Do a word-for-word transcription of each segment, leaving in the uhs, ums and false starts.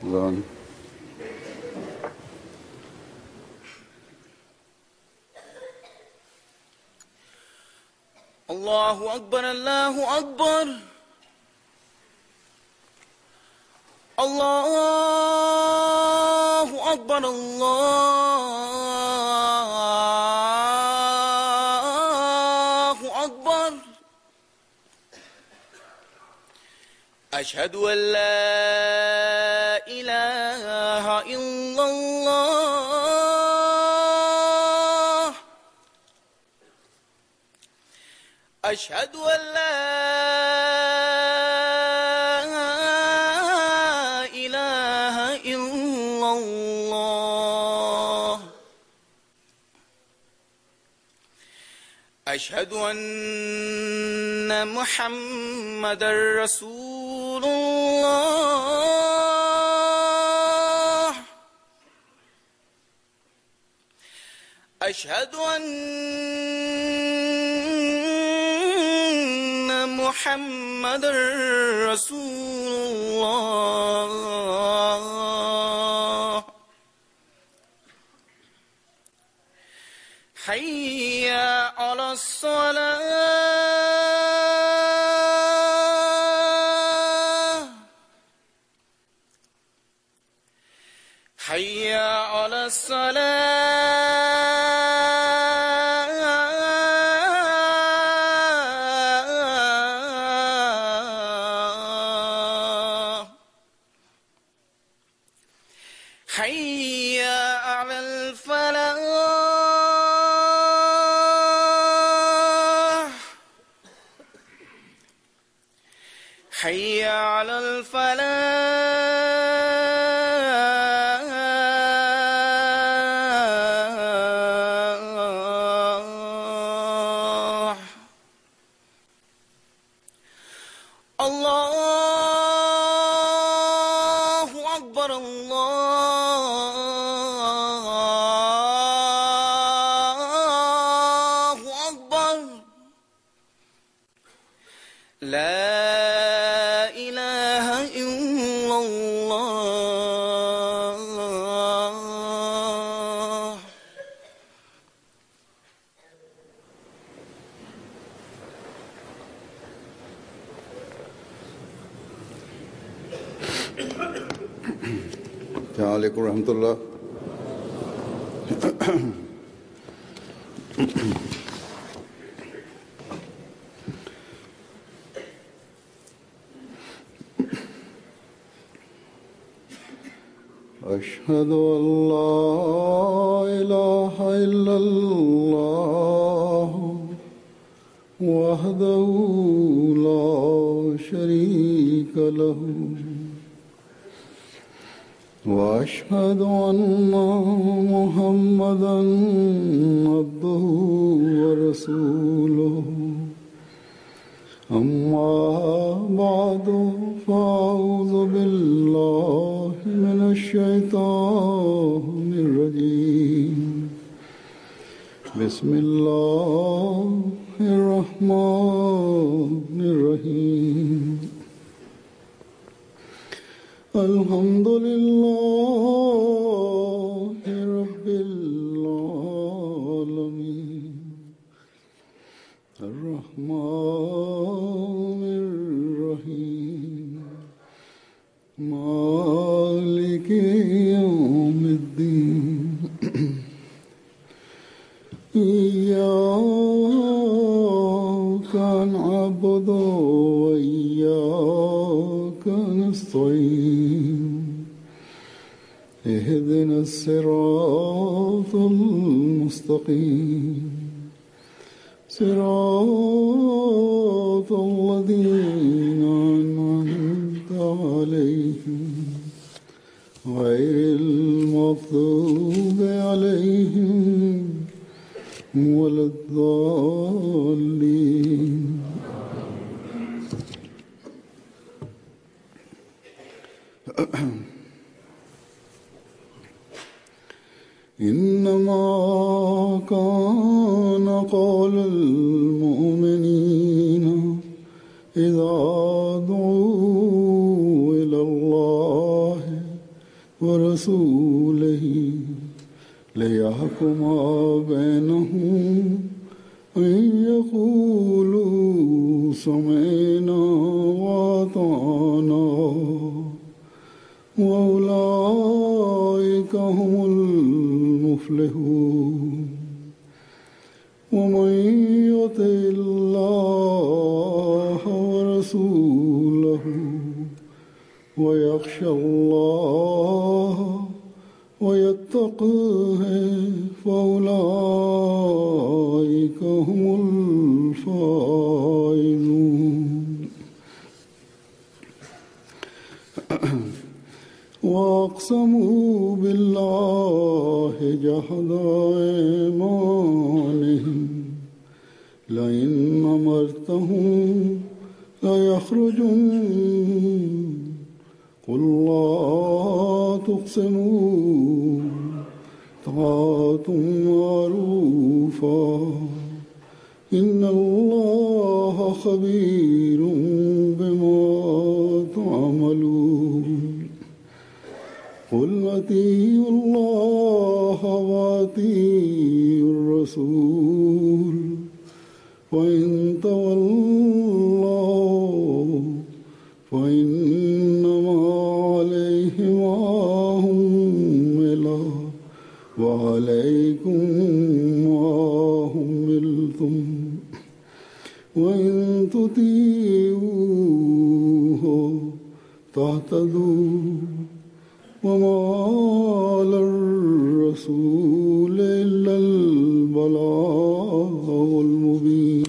Run. الله أكبر الله أكبر الله أكبر الله أكبر أشهد أن لا إله إلا الله أشهد أن لا إله إلا الله أشهد أن محمدًا رسول الله أشهد أن محمدًا رسول الله حي على الصلاة حي على الصلاة حي على الفلاح حي على الفلاح الله أكبر الله أكبر لا إله إلا الله السلام عليكم ورحمة الله. أشهد أن لا إله إلا الله وحده لا شريك له وأشهد أن محمدًا عبده ورسوله أما بعد فأعوذ بالله من الشيطان الرجيم بسم الله الرحمن الرحيم الحمد لله رب العالمين الرحمن الرحيم مالك يوم الدين إياك نعبد وإياك نستعين اهدنا الصراط المستقيم صراط الذين أنعمت عليهم غير المغضوب عليهم ولا الضالين. إنما كان قول المؤمنين إذا ورسوله ليحكم بينهم أن يقولوا سمعنا وأطعنا وأولئك هم المفلحون ومن يطع الله ورسوله ويخشى الله ويتقه فأولئك هم الفائزون وأقسموا بالله جهد أيمانهم لئن أمرتهم ليخرجن قل لا تقسموا طاعة معروفة إن الله خبير بما تعملون قل أطيعوا الله وأطيعوا الرسول وإن تولوا فإنما عليه ما حمل وعليكم ما حملتم وإن تطيعوه تهتدوا وما على الرسول إلا البلاغ المبين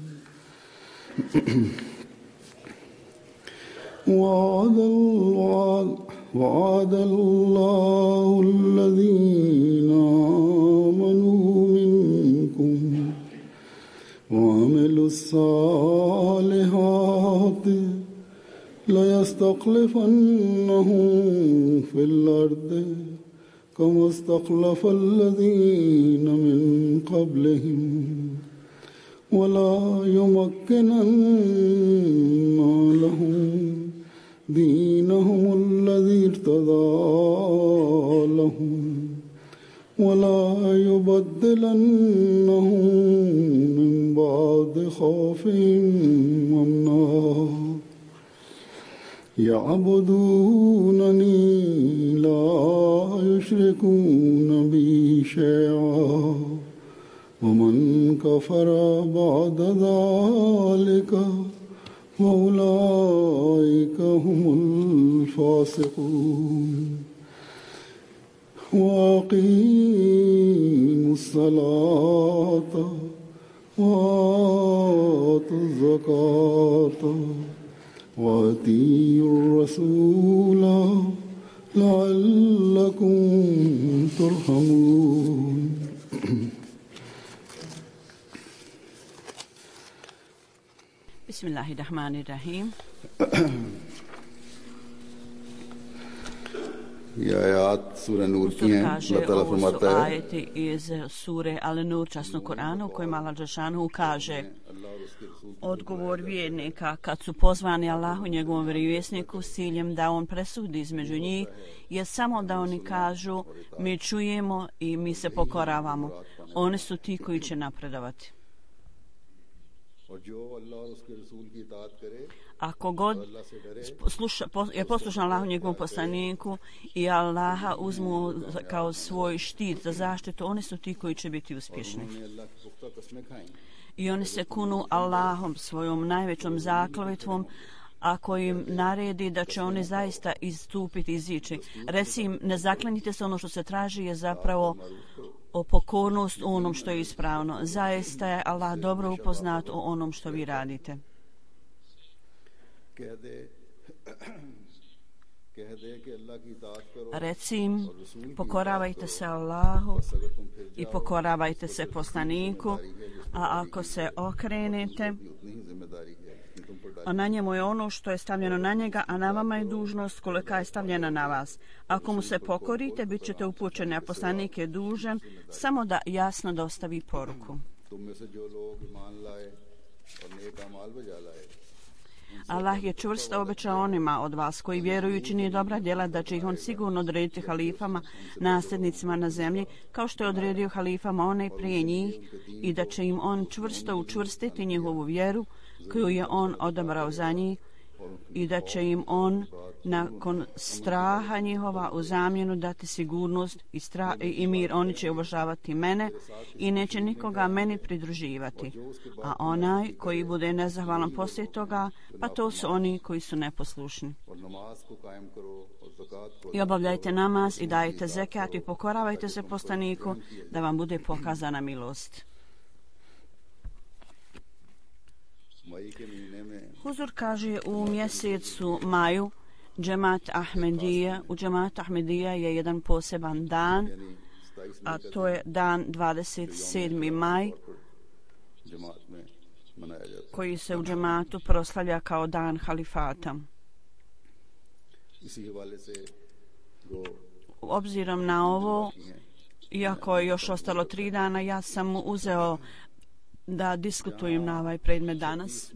وعد الله وعد الله الذين آمنوا منكم وعملوا الصالحات ليستخلفنهم في الأرض كما استخلف الذين من قبلهم ولا يمكنن لهم دينهم الذي ارتضى لهم ولا يبدلنهم من بعد خوفهم أمنا يعبدونني لا يشركون بي شيئا ومن كفر بعد ذلك فأولئك هم الفاسقون وأقيموا الصلاة وآتوا الزكاة وأطيعوا الرسول لعلكم ترحمون Bismillahirrahmanirrahim. ये आयत सूरह नूर की हैं। अल्लाह ताला Ovo su फरमाता है ajeti iz sure Al-Nur, časnog Kur'ana, u kojima Allah dželešanu kaže: odgovor vjernika kad su pozvani Allahu njegovom vjerovjesniku s ciljem da on presudi između njih je samo da oni kažu mi čujemo i mi se pokoravamo. Oni su ti koji će napredovati. Ako god sluša, je poslušan Allahu njegovom poslaniku i Allaha uzmu kao svoj štit za zaštitu, oni su ti koji će biti uspješni. I oni se kunu Allahom svojom najvećom zakletvom, ako im naredi da će oni zaista istupiti, izići. Reci im, ne zaklanjite se, ono što se traži je zapravo o pokornost u onom što je ispravno. Zaista je Allah dobro upoznat o onom što vi radite. Reci im, pokoravajte se Allahu i pokoravajte se poslaniku, a ako se okrenete, a na njemu je ono što je stavljeno na njega, a na vama je dužnost kolika je stavljena na vas. Ako mu se pokorite, bit ćete upućeni, a poslanik je dužan samo da jasno dostavi poruku. Allah je čvrsto obećao onima od vas koji vjeruju čini dobra djela da će ih on sigurno odrediti halifama, nasljednicima na zemlji, kao što je odredio halifama one prije njih, i da će im on čvrsto učvrstiti njihovu vjeru koju je on odabrao za njih, i da će im on nakon straha njihova u zamjenu dati sigurnost i, stra- i mir. Oni će obožavati mene i neće nikoga meni pridruživati. A onaj koji bude nezahvalan poslije toga, pa to su oni koji su neposlušni. I obavljajte namaz i dajte zekat i pokoravajte se poslaniku da vam bude pokazana milost. Huzur kaže u mjesecu maju džemat Ahmedija, u džemat Ahmedija je jedan poseban dan, a to je dan dvadeset sedmi maj, koji se u džematu proslavlja kao dan halifata. Obzirom na ovo, iako je još ostalo tri dana, ja sam uzeo da diskutujem na ovaj predmet danas.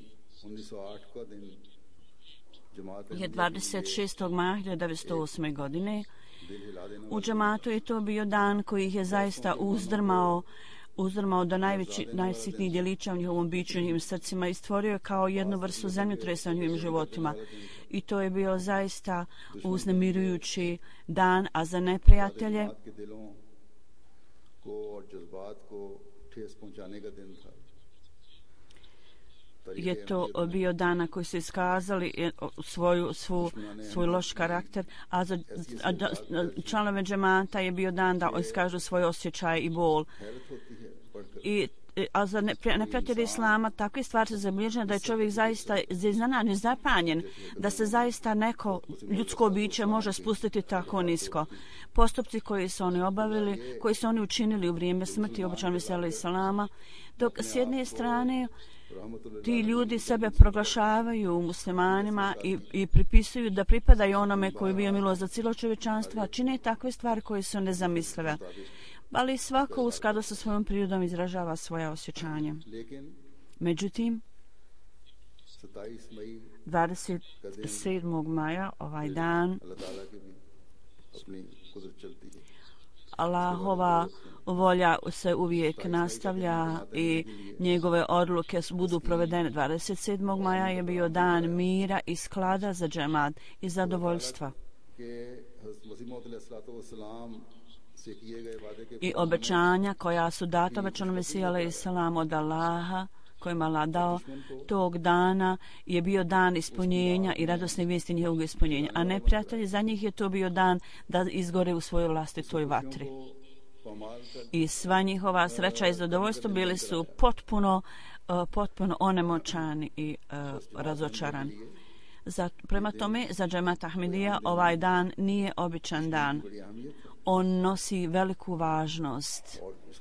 Je dvadeset šestog maja hiljadu devetsto osme. godine. U džematu je to bio dan koji ih je zaista uzdrmao, uzdrmao do najveći, najsitnijih djelića u njihovom biću, u njihovim srcima, i stvorio je kao jednu vrstu zemljotresa u njihovim životima. I to je bio zaista uznemirujući dan, a za neprijatelje je to bio dan na koji su iskazali svoju, svu, svoj loš karakter, a za a, a, članove džemata je bio dan da iskažu svoj osjećaj i bol. I a za neprijatelje islama takve stvari se zabilježene da je čovjek zaista iznenađen, zapanjen, da se zaista neko ljudsko biće može spustiti tako nisko. Postupci koji su oni obavili, koji su oni učinili u vrijeme smrti obećanog Isa islama, dok s jedne strane ti ljudi sebe proglašavaju muslimanima i, i pripisuju da pripadaju onome koji je bio milost za cijelo čovječanstvo, a čine takve stvari koje su nezamislive. Ali svako u skladu sa svojom prirodom izražava svoje osjećanje. Međutim, dvadeset sedmog maja, ovaj dan, Allahova volja se uvijek nastavlja i njegove odluke budu provedene. dvadeset sedmog maja je bio dan mira i sklada za džemat i zadovoljstva. I obećanja koja su data obećanom Mesiji alejhi selam od Allaha, kojima Allah dao, tog dana je bio dan ispunjenja i radosne vijesti njihovog ispunjenja. A neprijatelji, za njih je to bio dan da izgore u svojoj vlastitoj vatri. I sva njihova sreća i zadovoljstvo bili su potpuno, uh, potpuno onemoćani i uh, razočarani. Za, prema tome, za džemat Ahmedija ovaj dan nije običan dan. On nosi veliku važnost.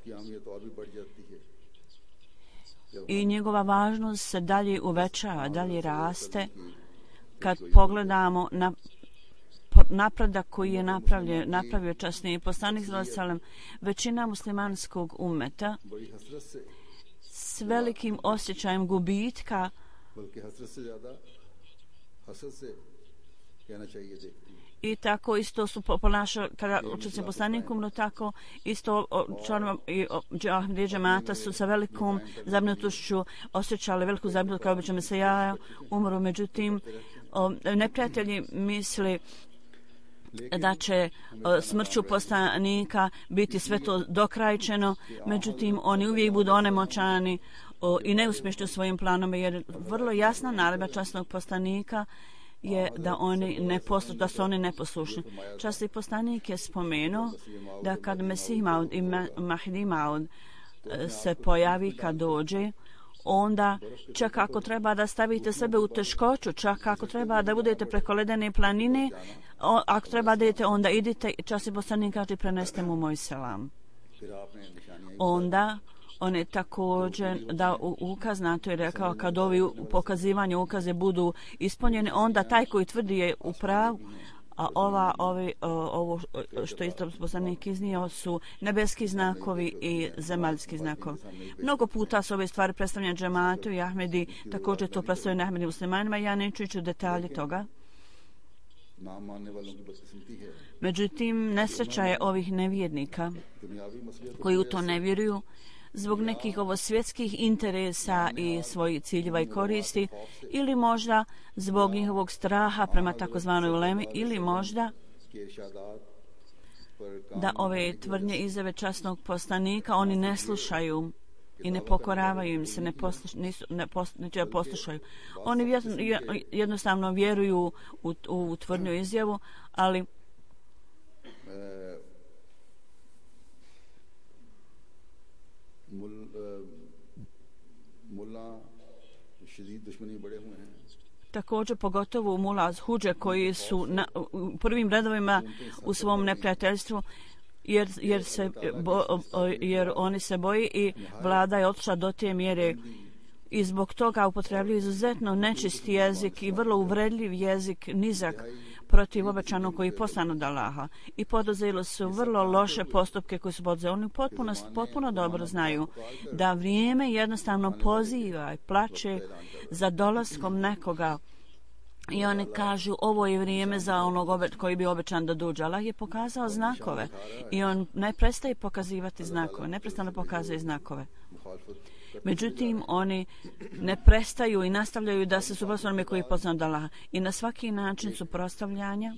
I njegova važnost se dalje uvećava, dalje raste kad pogledamo na napredak koji je napravio, napravio časniji poslanik sallallahu alejhi ve sellem. Većina muslimanskog ummeta s velikim osjećajem gubitka i tako isto su ponašali kada učesnici poslanikom, no tako isto članovi i džemata su sa velikom zabrinutošću osjećali veliku zabrinutost kao obično Mesija umro. Međutim, neprijatelji misli da će smrću poslanika biti sve to dokrajčeno, međutim oni uvijek budu onemoćani i neuspješni u svojim planama, jer vrlo jasna naredba časnog poslanika je da oni ne poslu, da su oni neposlušni. Časni poslanik je spomenuo da kad Mesih Maud i Mahdi Maud se pojavi, kad dođe, onda čak ako treba da stavite sebe u teškoću, čak ako treba da budete preko ledene planine, o, ako treba da idete, onda idite. Časni poslanik kaže, preneste mu moj selam. Onda on je također da ukaz na to je rekao, kad ovi pokazivanje ukaze budu ispunjene, onda taj koji tvrdi je u pravu, a ova, ovi, ovo što je poslanik iznio su nebeski znakovi i zemaljski znakovi. Mnogo puta su ove stvari predstavljene džematu i Ahmedi, također to predstavljaju Ahmedi muslimanima, ja neću ići u detalje toga. Međutim, nesreća je ovih nevjernika koji u to ne vjeruju zbog nekih ovo svjetskih interesa i svojih ciljeva i koristi, ili možda zbog njihovog straha prema takozvanoj ulemi, ili možda da ove tvrdnje izjave časnog poslanika oni ne slušaju i ne pokoravaju im se, ne, posluš, nisu, ne, pos, ne poslušaju. Oni jednostavno vjeruju u, u tvrdnju izjavu, ali također pogotovo u Mulaz Huđe koji su na, u prvim redovima u svom neprijateljstvu jer, jer, se, bo, jer oni se boji i vlada je otišla do te mjere i zbog toga upotrebljaju izuzetno nečisti jezik i vrlo uvredljiv jezik, nizak protiv obećanog koji je poslan od Allaha i poduzeli su vrlo loše postupke koji su poduzeli. Oni potpuno, potpuno dobro znaju da vrijeme jednostavno poziva i plače za dolaskom nekoga i oni kažu ovo je vrijeme za onog obe, koji bi obećan da dođe. Allah je pokazao znakove i on ne prestaje pokazivati znakove, neprestano pokazuje znakove. Međutim, oni ne prestaju i nastavljaju da se suprotstavljaju onome koji je poslan od Allaha. I na svaki način suprotstavljanja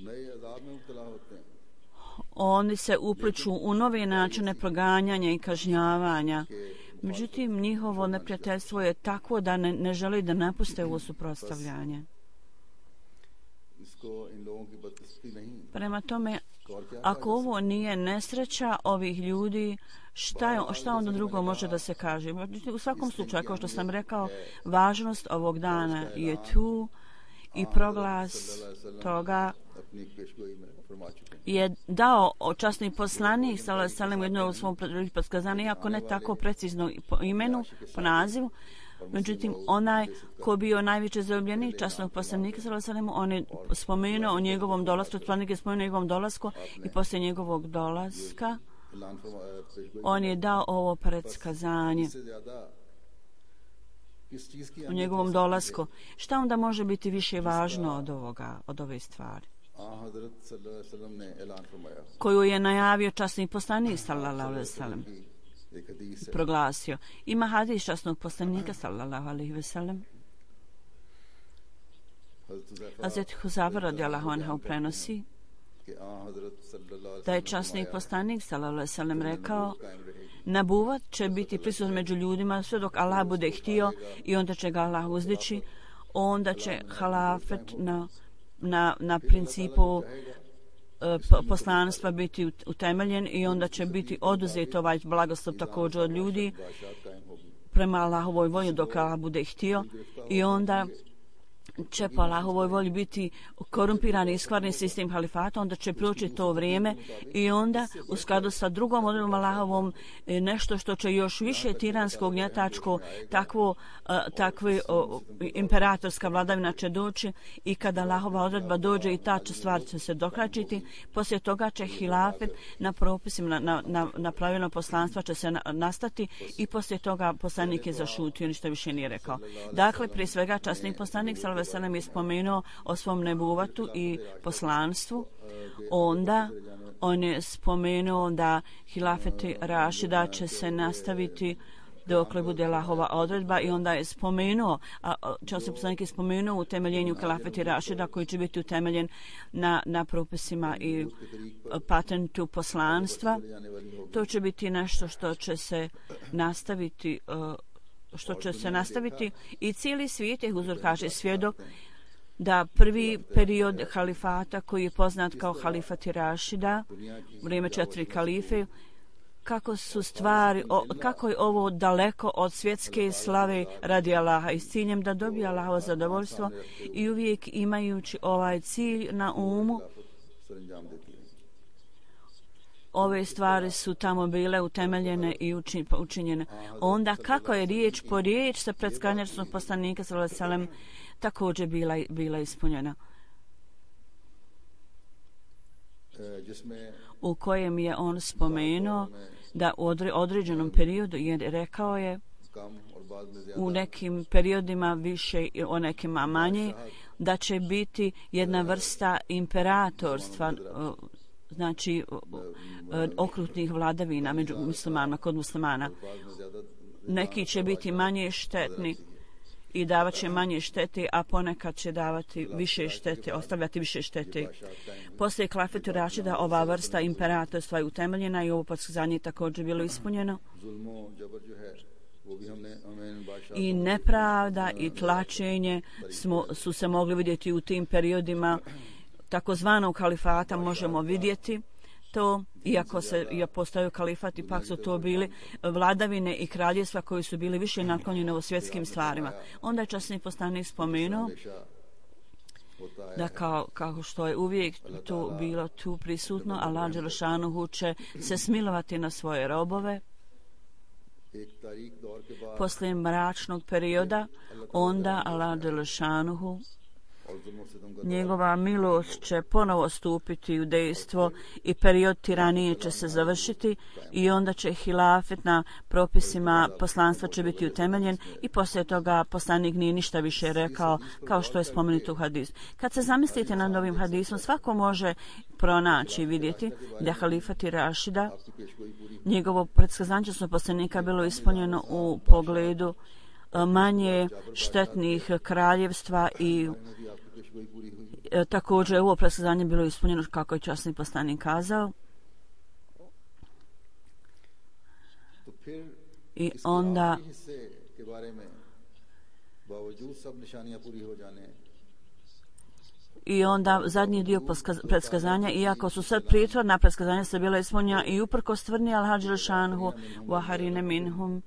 oni se upliču u nove načine proganjanja i kažnjavanja. Međutim, njihovo neprijateljstvo je takvo da ne, ne želi da napuste ovo suprotstavljanje. Prema tome, ako ovo nije nesreća ovih ljudi, šta, je, šta onda drugo može da se kaže? U svakom slučaju, kao što sam rekao, važnost ovog dana je tu i proglas toga je dao časni poslanik sallallahu alejhi ve sellem jedno u svom predskazanju, iako ne tako precizno po imenu, po nazivu. Međutim, onaj ko bio najveći zaljubljenik časnog poslanika sallallahu alejhi ve sellem, on je spomenuo o njegovom dolasku, poslanik je spomenuo o njegovom dolasku i poslije njegovog dolaska on je dao ovo predskazanje o njegovom dolasku. Šta onda može biti više važno od ovoga, od ove stvari koju je najavio časni poslanik sallallahu alejhi ve sellem, proglasio. Ima hadis časnog poslanika sallallahu alejhi ve sellem. Hazret Huzafa radijallahu anhu prenosi da je časni poslanik sallallahu alejhi ve sellem rekao: nabuvat će biti prisutan među ljudima sve dok Allah bude htio i onda će ga Allah uzdići, onda će halafet na, na, na principu poslanstva biti utemeljen i onda će biti oduzet ovaj blagoslov također od ljudi prema Allahovoj volji dok Allah bude htio i onda će po Allahovoj volji biti korumpirani i iskvarni sistem halifata, onda će proći to vrijeme i onda u skladu sa drugom odredbom Allahovom nešto što će još više tiransko, gnjetačko, takvo, takve imperatorska vladavina će doći i kada Allahova odredba dođe i ta će stvar će se dokračiti, poslije toga će hilafet na propisima, na, na, na, na pravilno poslanstva će se na, nastati i poslije toga poslanik je zašutio, ništa više nije rekao. Dakle, prije svega časni poslanik sallallahu alejhi ve sellem je spomenuo o svom nebuvatu i poslanstvu, onda on je spomenuo da hilafeti Rašida će se nastaviti dokle bude Allahova odredba i onda je spomenuo, a časni poslanik je spomenuo utemeljenju hilafeti Rašida koji će biti utemeljen na, na propisima i patentu poslanstva. To će biti nešto što će se nastaviti što će se nastaviti i cijeli svijet je, Huzur kaže, svjedok da prvi period halifata koji je poznat kao halifati Rašida, vrijeme četiri kalife, kako su stvari, o, kako je ovo daleko od svjetske slave radi Allaha i s ciljem da dobije Allahovo zadovoljstvo i uvijek imajući ovaj cilj na umu. Ove stvari su tamo bile utemeljene i učinjene. Onda kako je riječ po riječ sa predskanjačnog poslanika sallallahu alejhi ve sellem također bila, bila ispunjena. u kojem je on spomenuo da u određenom periodu, jer rekao je u nekim periodima više i o nekima manje, da će biti jedna vrsta imperatorstva, znači okrutnih vladavina među muslimanima, kod muslimana. Neki će biti manje štetni i davat će manje štete, a ponekad će davati više štete, ostavljati više štete. Poslije klafetu Rašida ova vrsta imperatorstva je utemeljena i ovo podskazanje je također bilo ispunjeno. I nepravda i tlačenje smo, su se mogli vidjeti u tim periodima takozvanog kalifata, možemo vidjeti to, iako se ja postaju kalifat, ipak su to bili vladavine i kraljevstva koji su bili više naklonjeni u svjetskim stvarima. Onda je časni poslanik spomenuo da kao, kao što je uvijek to bilo tu prisutno, Allah dželešanuhu će se smilovati na svoje robove. Poslije mračnog perioda, onda Allah dželešanuhu, njegova milost će ponovo stupiti u dejstvo i period tiranije će se završiti i onda će hilafet na propisima poslanstva će biti utemeljen i poslije toga poslanik nije ništa više rekao, kao što je spomenuto u hadisu. Kad se zamislite nad ovim hadisom, svako može pronaći i vidjeti da halifat Rašida, njegovo predskazanje poslanika bilo ispunjeno u pogledu manje štetnih kraljevstva i e, također ovo predskazanje bilo ispunjeno kako je časni poslanik kazao. I onda i onda zadnji dio predskazanja, iako su sad prijetvorna predskazanja se bila ispunjena i uprkos tvrdnji al-Hadž dželešanuhu wa harine minhum,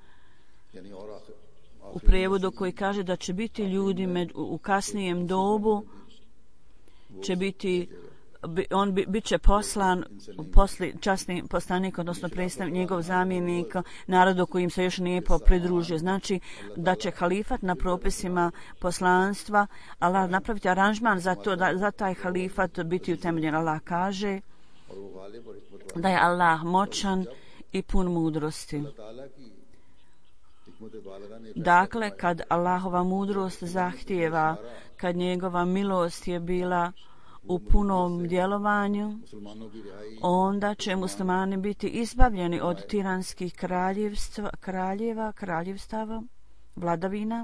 u prijevodu koji kaže da će biti ljudi med, u kasnijem dobu, će biti, on bi, bit će poslan posli, časni poslanik, odnosno predstavnik, njegov zamjenik, narodu kojim se još nije pridružio. Znači da će halifat na propisima poslanstva, Allah napraviti aranžman za to, da za taj halifat biti utemeljen. Allah kaže da je Allah moćan i pun mudrosti. Dakle, kad Allahova mudrost zahtijeva, kad njegova milost je bila u punom djelovanju, onda će muslimani biti izbavljeni od tiranskih kraljevstva, kraljeva, kraljevstava, vladavina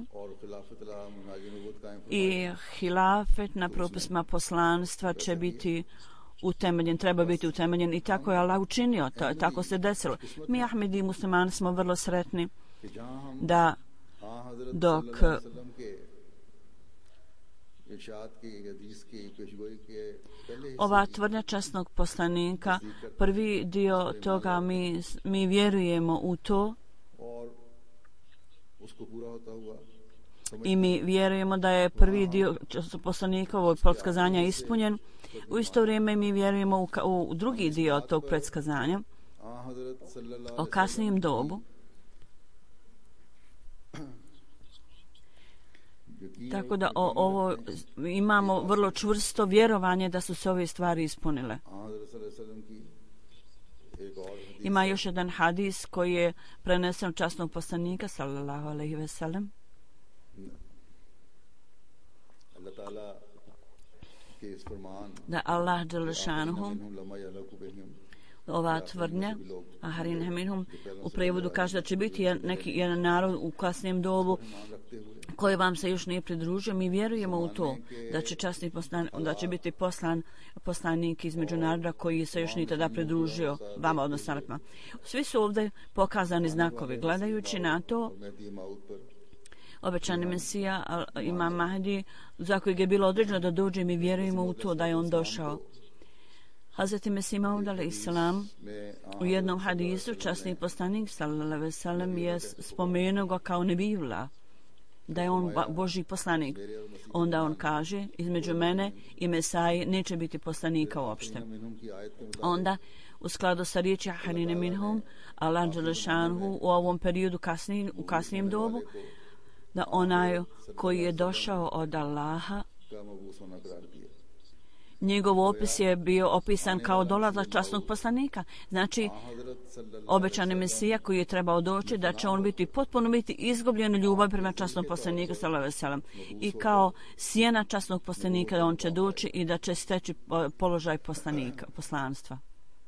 i hilafet na propisima poslanstva će biti utemeljen, treba biti utemeljen i tako je Allah učinio, to, tako se desilo. Mi Ahmedi muslimani smo vrlo sretni da dok ova tvrdnja časnog poslanika, prvi dio toga mi, mi vjerujemo u to i mi vjerujemo da je prvi dio poslanikovog predskazanja ispunjen. U isto vrijeme mi vjerujemo u, u drugi dio tog predskazanja o kasnijem dobu. Tako da o, ovo imamo vrlo čvrsto vjerovanje da su se ove stvari ispunile. Ima još jedan hadis koji je prenesen od časnog poslanika sallallahu alejhi ve sellem. Da Allah dželešanuhu, ova tvrdnja aharin minhum u prevodu kaže da će biti neki jedan narod u kasnijem dobu koji vam se još nije pridružio. Mi vjerujemo u to da će časni poslan, da će biti poslan poslanik između naroda koji se još nije tada pridružio vama, odnosno narodima. Svi su ovdje pokazani znakovi. Gledajući na to, obećani Mesija, Imam Mahdi, za kojeg je bilo određeno da dođe, mi vjerujemo u to da je on došao. Hazreti Mesih Maud alejselam u jednom hadisu, časni poslanik sallallahu alejhi ve sellem je spomenuo ga kao nebijula, da je on Božji poslanik. Onda on kaže, između mene i Mesaji neće biti poslanika uopšte. Onda, u skladu sa riječi aharine minhum, Allah dželešanuhu u ovom periodu kasni, u kasnijem dobu, da onaj koji je došao od Allaha njegov opis je bio opisan kao dolazak časnog poslanika. Znači, obećani Mesija koji je trebao doći, da će on biti potpuno biti izgubljen ljubav prema časnom poslaniku sallallahu alejhi ve sellem. I kao sjena časnog poslanika da on će doći i da će steći položaj poslanika, poslanstva.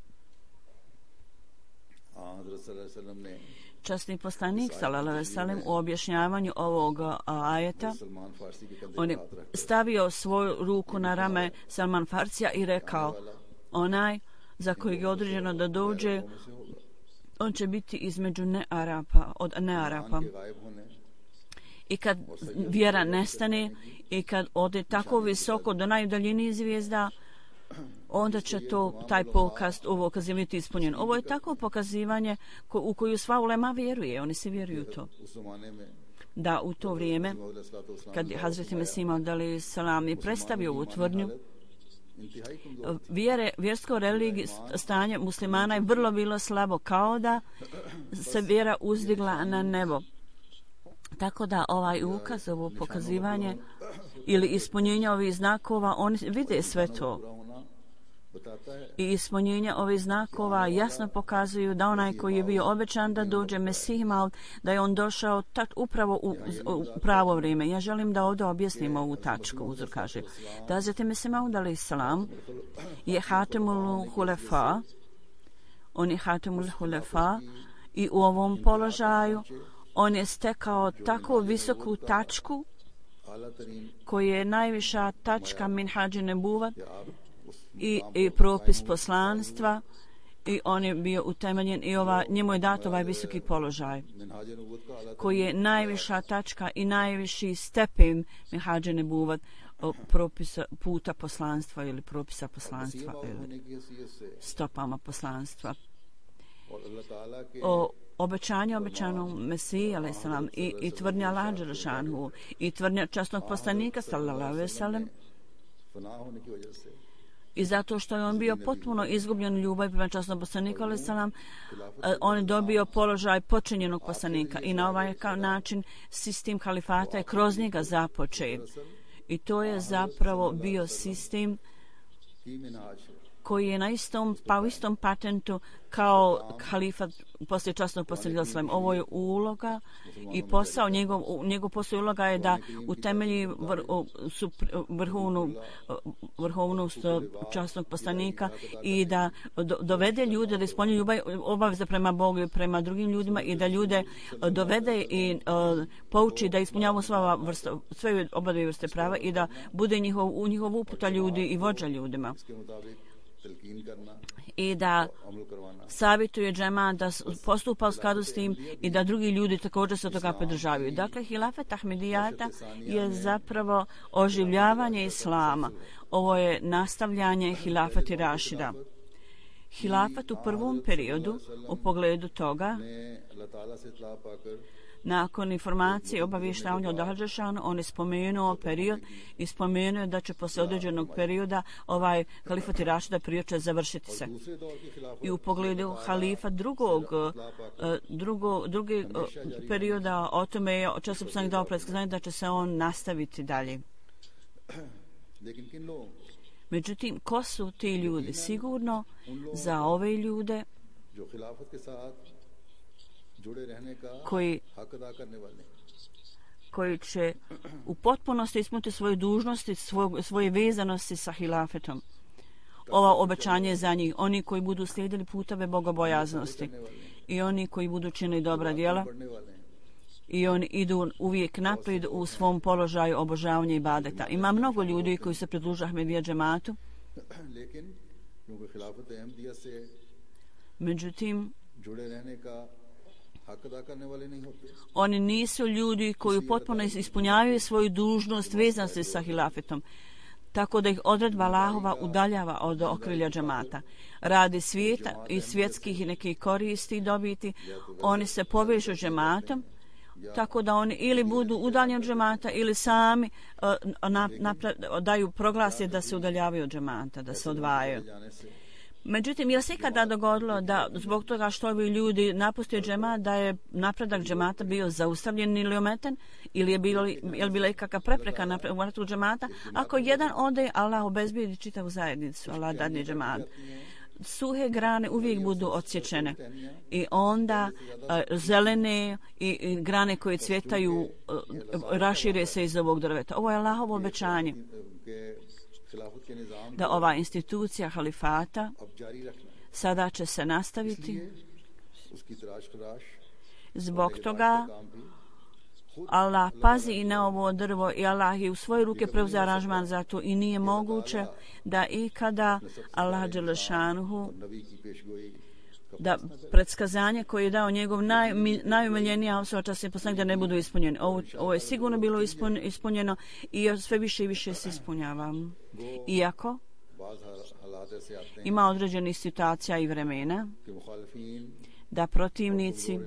Časni poslanik sallallahu alejhi ve sellem u objašnjavanju ovog ajeta on je stavio svoju ruku na rame Salman Farsija i rekao, onaj za kojeg je određeno da dođe, on će biti između nearapa, od nearapa. I kad vjera nestane i kad ode tako visoko do najudaljenijih zvijezda, onda će to, taj pokaz, ovo ukazivanje biti ispunjen. Ovo je tako pokazivanje ko, u koju sva ulema vjeruje, oni se vjeruju to. Da u to vrijeme, kad je Hazreti Mesih maud alejhi selam je predstavio ovu tvrdnju, vjere, vjersko religijsko stanje muslimana je vrlo bilo slabo, kao da se vjera uzdigla na nebo. Tako da ovaj ukaz, ovo pokazivanje ili ispunjenje ovih znakova, oni vide sve to. I ispunjenje ovih znakova jasno pokazuju da onaj koji je bio obećan da dođe Mesih maud, da je on došao tak upravo u, u pravo vrijeme. Ja želim da ovdje objasnim ovu tačku. Uzor kaže da Hazreti Mesih maud alejhi selam je Hatemul Hulefa, on je Hatemul Hulefa i u ovom položaju on je stekao tako visoku tačku koja je najviša tačka Minhađ Nebuvat i, i propis poslanstva i on je bio utemeljen i ova, njemu je dat ovaj visoki položaj koji je najviša tačka i najviši stepen Minhađ Nebuvat propisa puta poslanstva ili propisa poslanstva ili stopama poslanstva. O obećanje obećanom Mesiji alejhi selam i, i tvrdnja Allaha dželešanu i tvrdnja časnog poslanika sallallahu alejhi ve sellem, i zato što je on bio potpuno izgubljen ljubav prema časnom poslaniku alejhi selam, on je dobio položaj počinjenog poslanika i na ovaj način sistem halifata je kroz njega započeo. I to je zapravo bio sistem koji je na istom, pa u istom patentu kao halifat poslije časnog poslanika alejhi selam. Ovo je uloga i posao, njegov, njegov posao i uloga je da utemelji vr, su, vrhovnu, vrhovnost časnog poslanika i da do, dovede ljude, da ispolni ljubav, obaveza prema Bogu i prema drugim ljudima i da ljude dovede i uh, pouči da ispunjavaju sva vrsta, sve obadve vrste prava i da bude njihov, u njihov uputa ljudi i vođa ljudima. I da savjetuje džema da postupa u skladu s tim i da drugi ljudi također se toga pridržavaju. Dakle, hilafet Ahmedijata je zapravo oživljavanje islama. Ovo je nastavljanje hilafet Rašida. Hilafet u prvom periodu u pogledu toga, nakon informacije i obavještavanja od Al-Đešanu, on je spomenuo period i spomenuo da će posle određenog perioda ovaj halifat Rašida period će završiti se. I u pogledu halifa drugog, drugo, drugi perioda, o tome je časopis dao predskazanje da će se on nastaviti dalje. Međutim, ko su ti ljudi? Sigurno za ove ljude koji, koji će u potpunosti ispuniti svoje dužnosti, svoje, svoje vezanosti sa hilafetom. Ova obećanje je za njih. Oni koji budu slijedili puteve bogobojaznosti i oni koji budu činili dobra djela i oni idu uvijek naprijed u svom položaju obožavanja i ibadeta. Ima mnogo ljudi koji se pridruže Ahmedija džematu. Međutim, oni nisu ljudi koji potpuno ispunjavaju svoju dužnost vezanosti sa hilafetom, tako da ih odredba Allahova udaljava od okrilja džemata. Radi svijeta i svjetskih i nekih koristi dobiti, oni se povežu džematom, tako da oni ili budu udaljeni od džemata ili sami uh, na, napra, daju proglasje da se udaljavaju od džemata, da se odvajaju. Međutim, je li se ikada dogodilo da zbog toga što ovi ljudi napustio džemat, da je napredak džemata bio zaustavljen ili ometen, ili je, bilo, je li bila ikakva prepreka napretku džemata? Ako jedan ode, Allah obezbijedi čitavu zajednicu, Allah dadne džemat. Suhe grane uvijek budu odsječene i onda uh, zelene i, i grane koje cvjetaju uh, rašire se iz ovog drveta. Ovo je Allahovo obećanje da ova institucija halifata sada će se nastaviti. Zbog toga Allah pazi i na ovo drvo i Allah je u svoje ruke preuzeo aranžman za to i nije moguće da ikada Allah dželešanuhu da predskazanje koje je dao njegov naj, najumiljenija osoba časni poslanik da ne budu ispunjeni. Ovo, ovo je sigurno bilo ispun, ispunjeno i sve više i više se ispunjava. Iako ima određenih situacija i vremena da protivnici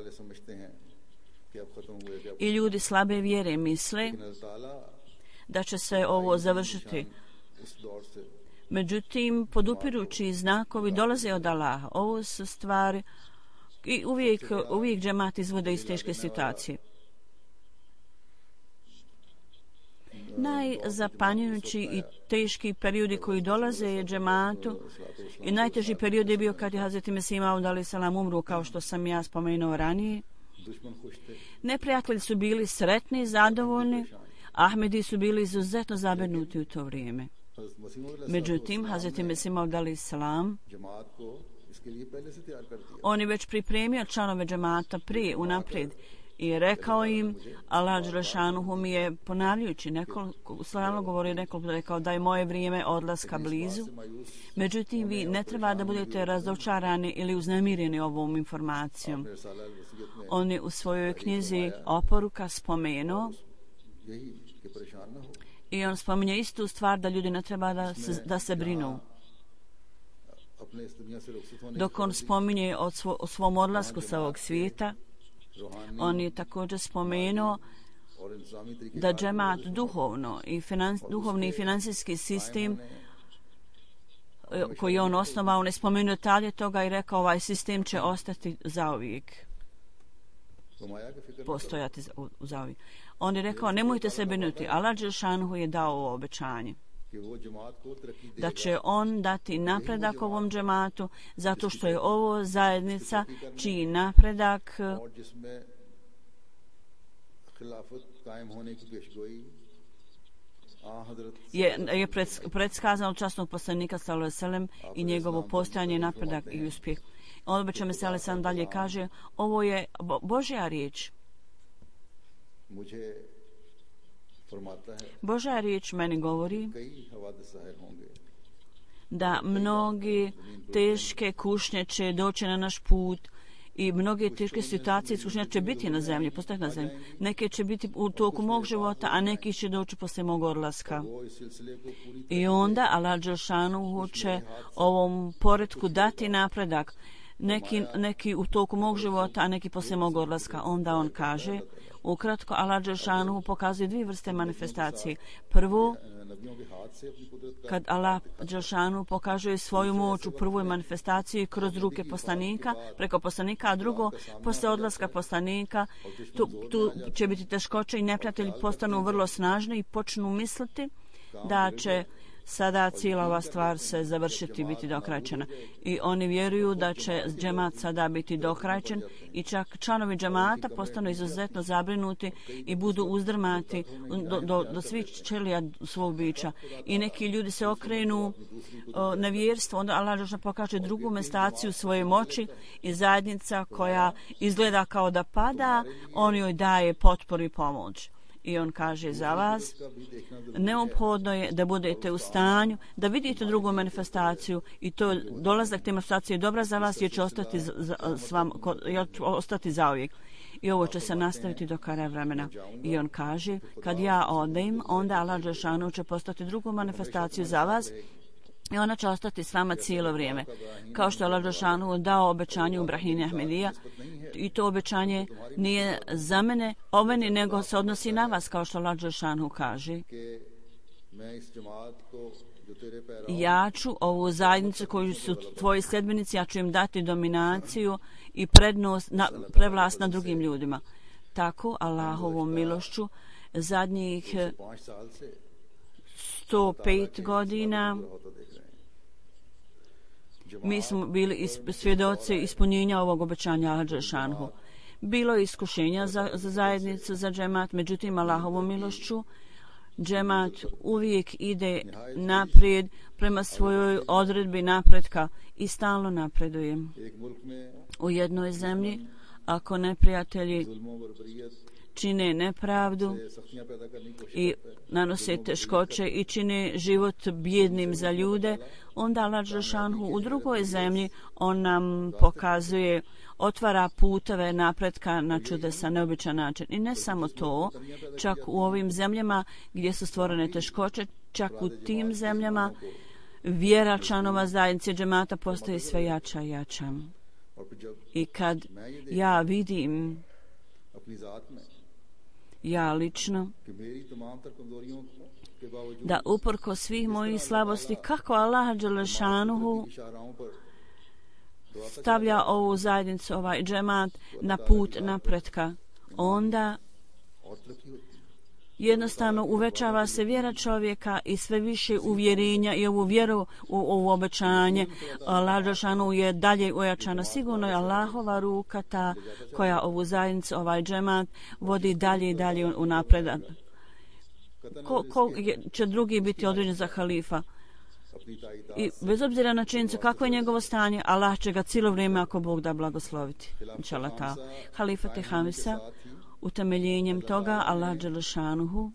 i ljudi slabe vjere misle da će se ovo završiti. Međutim, podupirući znakovi dolaze od Allaha. Ovo su stvari i uvijek, uvijek džemat izvode iz teške situacije. Najzapanjujući i teški periodi koji dolaze je džematu i najteži period je bio kad je Hazreti Mesih Maud alejhi selam umru, kao što sam ja spomenuo ranije. Neprijatelji su bili sretni i zadovoljni, Ahmedi su bili izuzetno zabrinuti u to vrijeme. Međutim, Hazreti Mesih Maud alejhi selam on je već pripremio članove džemata prije, unaprijed, i rekao im, Allah dželešanuhu mi je ponavljajući nekoliko, slavno govori nekoliko, rekao da je moje vrijeme odlaska blizu. Međutim, vi ne treba da budete razočarani ili uznemireni ovom informacijom. On je u svojoj knjizi Oporuka spomenuo i on spominje istu stvar da ljudi ne treba da se, da se brinu. Dok on spominje o, svo, o svom odlasku sa ovog svijeta, on je također spomenuo da džemat duhovno i finans, duhovni i financijski sistem koji je on osnovao, ne spomenuo detalje toga i rekao ovaj sistem će ostati zauvijek. Postojati zauvijek. On je rekao nemojte se brinuti, Allah dželešanuhu je dao ovo obećanje da će on dati napredak ovom džematu zato što je ovo zajednica čiji napredak je, je predskazano od časnog poslanika sallallahu alejhi ve sellem i njegovo postojanje, napredak i uspjeh. On obeća me sallallahu alejhi ve sellem dalje kaže, ovo je Božja riječ. Božja riječ meni govori da mnogi teške kušnje će doći na naš put i mnoge teške situacije i iskušnja će biti na zemlji, postati na zemlji. Neke će biti u toku mog života, a neki će doći poslije mog odlaska. I onda Allah dželešanuhu će ovom poretku dati napredak. Neki, neki u toku mog života, a neki poslije mog odlaska. Onda on kaže, ukratko, Allah dželešanuhu pokazuje dvije vrste manifestacije. Prvo, kad Allah dželešanuhu pokazuje svoju moć u prvoj manifestaciji kroz ruke poslanika, preko poslanika, a drugo, posle odlaska poslanika, tu, tu će biti teškoće i neprijatelji postanu vrlo snažni i počnu misliti da će sada cijela ova stvar se završiti, biti dokrajčena. I oni vjeruju da će džemat sada biti dokrajčen i čak članovi džemata postanu izuzetno zabrinuti i budu uzdrmati do, do, do svih ćelija svog bića. I neki ljudi se okrenu o, na vjerstvo, onda Allah dželešanuhu pokaže drugu manifestaciju svoje moći i zajednica koja izgleda kao da pada, on joj daje potporu i pomoć. I on kaže za vas, neophodno je da budete u stanju da vidite drugu manifestaciju i to dolazak te manifestacije je dobra za vas jer će ostati, za, s vam, jer će ostati zauvijek. I ovo će se nastaviti do kraja vremena. I on kaže, kad ja odem, onda Allah dželešanuhu će postati drugu manifestaciju za vas i ona će ostati s vama cijelo vrijeme. Kao što je Allah dželešanuhu dao obećanje u Brahini Ahmedija, i to obećanje nije za mene, o meni, nego se odnosi na vas, kao što Allah dželešanuhu kaže. ja ću ovu zajednicu koju su tvoji sljedbenici, ja ću im dati dominaciju i prednost, na, prevlast nad drugim ljudima. Tako, Allahovom milošću, zadnjih sto pet godina mi smo bili isp, svjedoci ispunjenja ovog obećanja Allaha dželešanuhu. Bilo je iskušenja za, za zajednicu, za džemat, međutim, Allahovom milošću, džemat uvijek ide naprijed prema svojoj odredbi napretka i stalno napreduje. U jednoj zemlji, ako neprijatelji čine nepravdu i nanose teškoće i čine život bijednim za ljude, onda Allah dželešanuhu u drugoj zemlji on nam pokazuje, otvara puteve napretka na čudesan, neobičan način. I ne samo to, čak u ovim zemljama gdje su stvorene teškoće, čak u tim zemljama vjera članova zajednice džemata postaje sve jača i jača. I kad ja vidim, ja lično, da uprko svih mojih slabosti, kako Allah dželešanuhu stavlja ovu zajednicu, ovaj džemat na put napretka, onda jednostavno uvećava se vjera čovjeka i sve više uvjerenja i ovu vjeru u ovo obećanje Allah dželešanuhu je dalje ojačana. Sigurno je Allahova ruka ta koja ovu zajednicu, ovaj džemat vodi dalje i dalje u napredak. Ko, ko je, će drugi biti određen za halifa? I bez obzira na činjenicu kako je njegovo stanje, Allah će ga cijelo vrijeme, ako Bog da, blagosloviti. Inšalata. Halifate Hamisa, utemeljenjem toga Allah dželešanuhu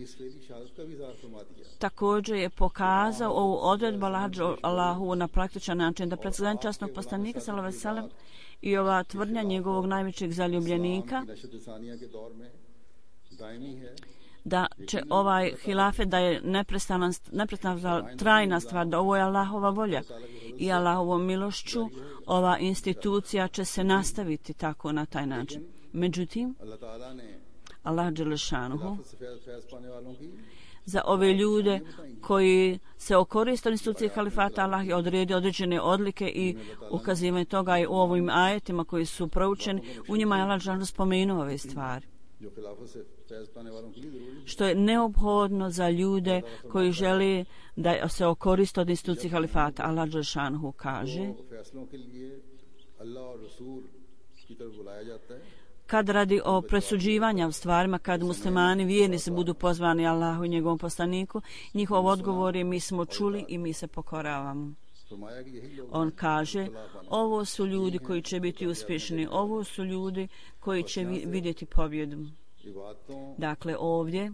također je pokazao ovu odredbu Allahu na praktičan način, da predstavljanje časnog poslanika sallallahu alejhi ve sellem i ova tvrdnja njegovog najvećeg zaljubljenika da će ovaj hilafet da je neprestana, neprestana trajna stvar, da ovo je Allahova volja i Allahovom milošću ova institucija će se nastaviti tako na taj način. Međutim, Allah dželešanuhu za ove ljude koji se okoriste od institucije halifata, Allah je odredio određene odlike i ukazivanje toga i u ovim ajetima koji su proučeni, u njima je Allah dželešanuhu spomenuo ove stvari, što je neophodno za ljude koji žele da se okoriste od institucije halifata. Allah dželešanuhu kaže, kad radi o presuđivanja u stvarima, kad muslimani vjernici budu pozvani Allahu i njegovom poslaniku, njihov odgovor je mi smo čuli i mi se pokoravamo. On kaže, ovo su ljudi koji će biti uspješni, ovo su ljudi koji će vidjeti pobjedu. Dakle, ovdje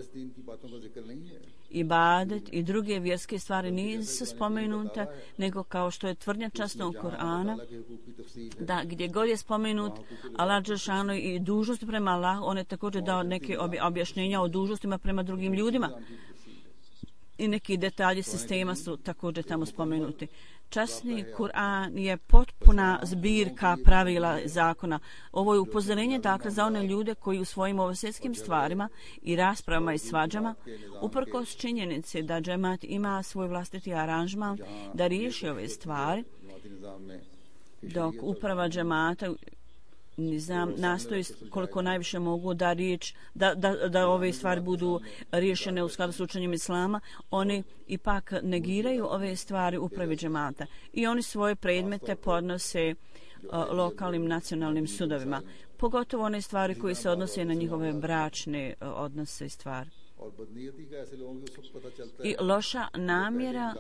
ibadet i druge vjerske stvari nisu spomenute, nego kao što je tvrdnja časnog Kur'ana, da gdje god je spomenut Allah dželešanuhu i dužnosti prema Allahu, on je također dao neke objašnjenja o dužnostima prema drugim ljudima. I neki detalji sistema su također tamo spomenuti. Časni Kur'an je potpuna zbirka pravila zakona. Ovo je upozorenje dakle za one ljude koji u svojim ovosvjetskim stvarima i raspravama i svađama, uprkos činjenici da džemat ima svoj vlastiti aranžman da riješi ove stvari, dok uprava džemata Nizam nastoji koliko najviše mogu da riječ, da, da, da ove stvari budu riješene u skladu s učenjem Islama, oni ipak negiraju ove stvari upravi džemata i oni svoje predmete podnose uh, lokalnim nacionalnim sudovima, pogotovo one stvari koje se odnose na njihove bračne uh, odnose i stvari. I loša namjera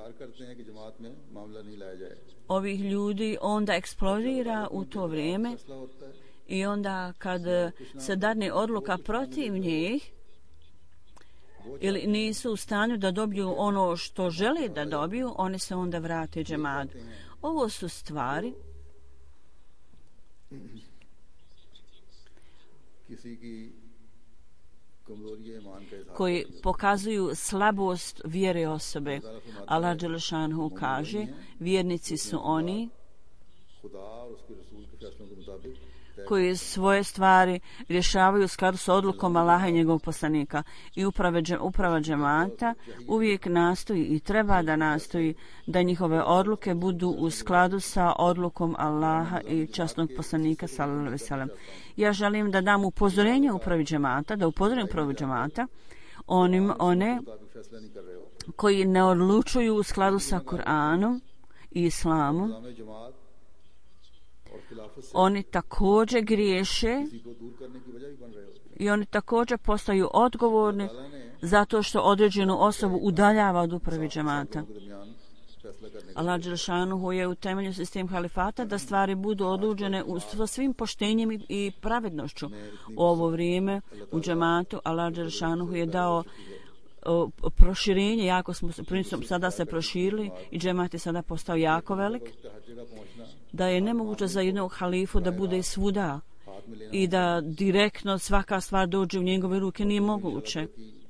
ovih ljudi onda eksplodira u to vrijeme i onda kad se dadne odluka protiv njih ili nisu u stanju da dobiju ono što žele da dobiju, oni se onda vrate džematu. Ovo su stvari koji pokazuju slabost vjere osobe. Allah dželešanuhu kaže, vjernici su oni koji svoje stvari rješavaju u skladu s odlukom Allaha i njegovog poslanika. I uprava, uprava džemata uvijek nastoji i treba da nastoji da njihove odluke budu u skladu sa odlukom Allaha i časnog poslanika sallallahu alejhi ve sellem. Ja želim da dam upozorenje upravi džemata, da upozorim upravi džemata onim one koji ne odlučuju u skladu sa Kur'anom i Islamom. Oni također griješe i oni također postaju odgovorni zato što određenu osobu udaljava od upravi džemata. Allah dželšanuhu je utemeljio sistem halifata da stvari budu odluđene sa svim poštenjem i pravednošću. U ovo vrijeme u džematu Allah dželšanuhu je dao o, proširenje, jako smo sada se proširili i džemat je sada postao jako velik, da je nemoguće za jednog halifu da bude svuda i da direktno svaka stvar dođe u njegove ruke, nije moguće.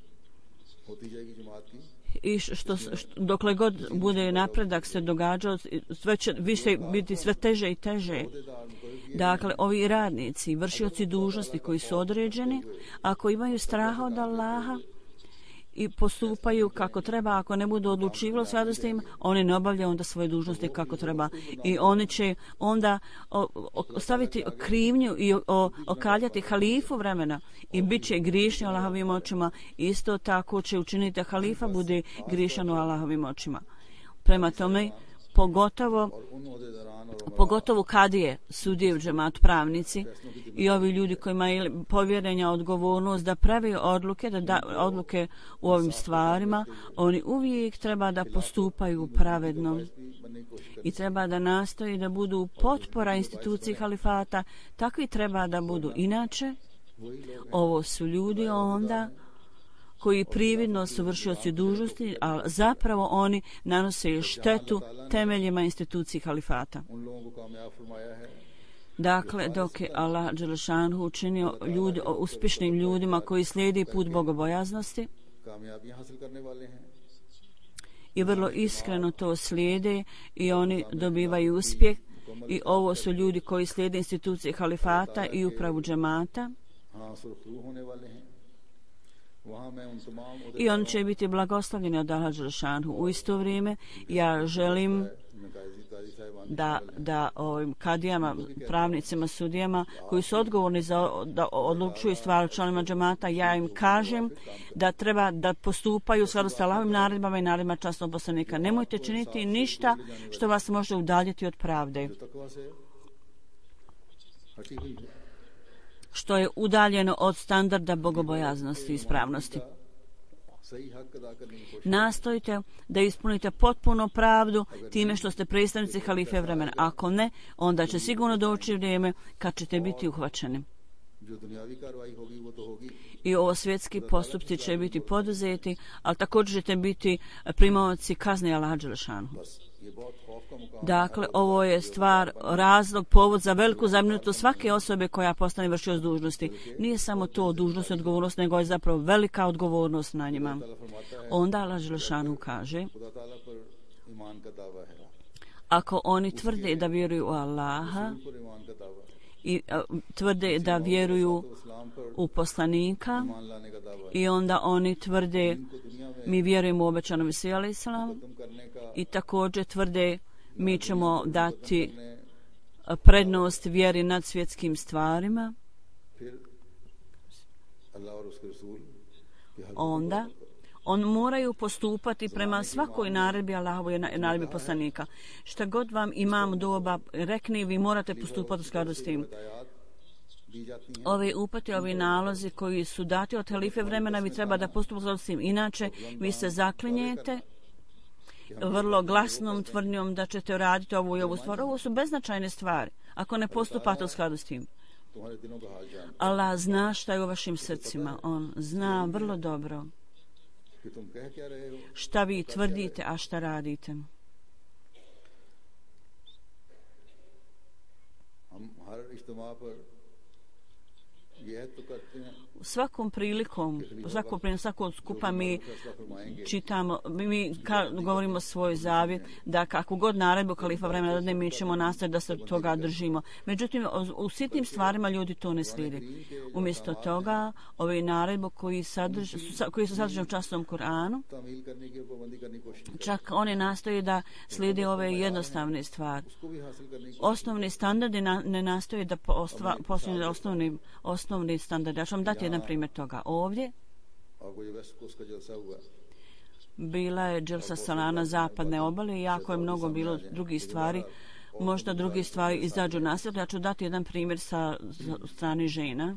I što, što dokle god bude napredak se događao, sve će više biti sve teže i teže. Dakle, ovi radnici, vršioci dužnosti koji su određeni, ako imaju straha od Allaha i postupaju kako treba, ako ne budu odlučivali s radostima, oni ne obavljaju onda svoje dužnosti kako treba. I oni će onda ostaviti krivnju i o, okaljati halifu vremena i bit će grišni u Allahovim očima. Isto tako će učiniti da halifa bude grišan u Allahovim očima. Prema tome, pogotovo pogotovo kadije, sudije u džematu, pravnici i ovi ljudi koji imaju povjerenja, odgovornost da pravi odluke, da da odluke u ovim stvarima, oni uvijek treba da postupaju pravedno i treba da nastoji da budu potpora instituciji halifata, takvi treba da budu. Inače, ovo su ljudi onda koji prividno su vršioci dužnosti, a zapravo oni nanose štetu temeljima instituciji halifata. Dakle, dok je Allah dželešanu učinio ljudi, uspješnim ljudima koji slijedi put bogobojaznosti i vrlo iskreno to slijede i oni dobivaju uspjeh, i ovo su ljudi koji slijede institucije halifata i upravu džemata, i on će biti blagoslovljeni od Allaha dželešanu. U isto vrijeme ja želim da, da ovim kadijama, pravnicima, sudijama koji su odgovorni za da odlučuju stvari članovima džemata, ja im kažem da treba da postupaju u skladu sa Allahovim naredbama i naredbama časnog poslanika. Nemojte činiti ništa što vas može udaljiti od pravde, što je udaljeno od standarda bogobojaznosti i ispravnosti. Nastojite da ispunite potpuno pravdu time što ste predstavnici halife vremena. Ako ne, onda će sigurno doći vrijeme kad ćete biti uhvaćeni. I ovo svjetski postupci će biti poduzeti, ali također ćete biti primaoci kazne Allaha dželešanu. Dakle, ovo je stvar, razlog, povod za veliku zabrinutost svake osobe koja postane vršioc dužnosti. Nije samo to dužnost i odgovornost, nego je zapravo velika odgovornost na njima. Onda Allah dželešanu kaže, ako oni tvrde da vjeruju u Allaha i tvrde da vjeruju u poslanika i onda oni tvrde mi vjerujemo u obećanom Mesiju alejhi selam i također tvrde mi ćemo dati prednost vjeri nad svjetskim stvarima, onda on moraju postupati prema svakoj naredbi Allahovoj naredbi poslanika. Šta god vam imam doba rekne, vi morate postupati u skladu s tim. Ove upate, ovi nalozi koji su dati od halife vremena, vi treba da postupate s tim. Inače, vi se zaklinjete vrlo glasnom tvrdnjom da ćete raditi ovu i ovu stvar. Ovo su beznačajne stvari ako ne postupate u skladu s tim. Allah zna šta je u vašim srcima. On zna vrlo dobro šta vi tvrdite, a šta radite. Svakom prilikom, svakom prilikom, svakog skupa mi čitamo, mi ka, govorimo svoj zavjet da kako god naredbu kalifa vremena dadne, mi ćemo nastaviti da se toga držimo. Međutim, u sitnim stvarima ljudi to ne slijede. Umjesto toga, ove naredbe koji, sadrž, koji su sadržane u časnom Kur'anu, čak oni nastoje da slijede ove jednostavne stvari. Osnovni standardi na, ne nastoje da postoje osnovni, osnovni standardi. Ja ću vam dati jedan primjer toga. Ovdje bila je dželsa salana zapadne obale i jako je mnogo bilo drugih stvari. Možda drugi stvari izađu na svjetlo. Ja ću dati jedan primjer sa strane žena.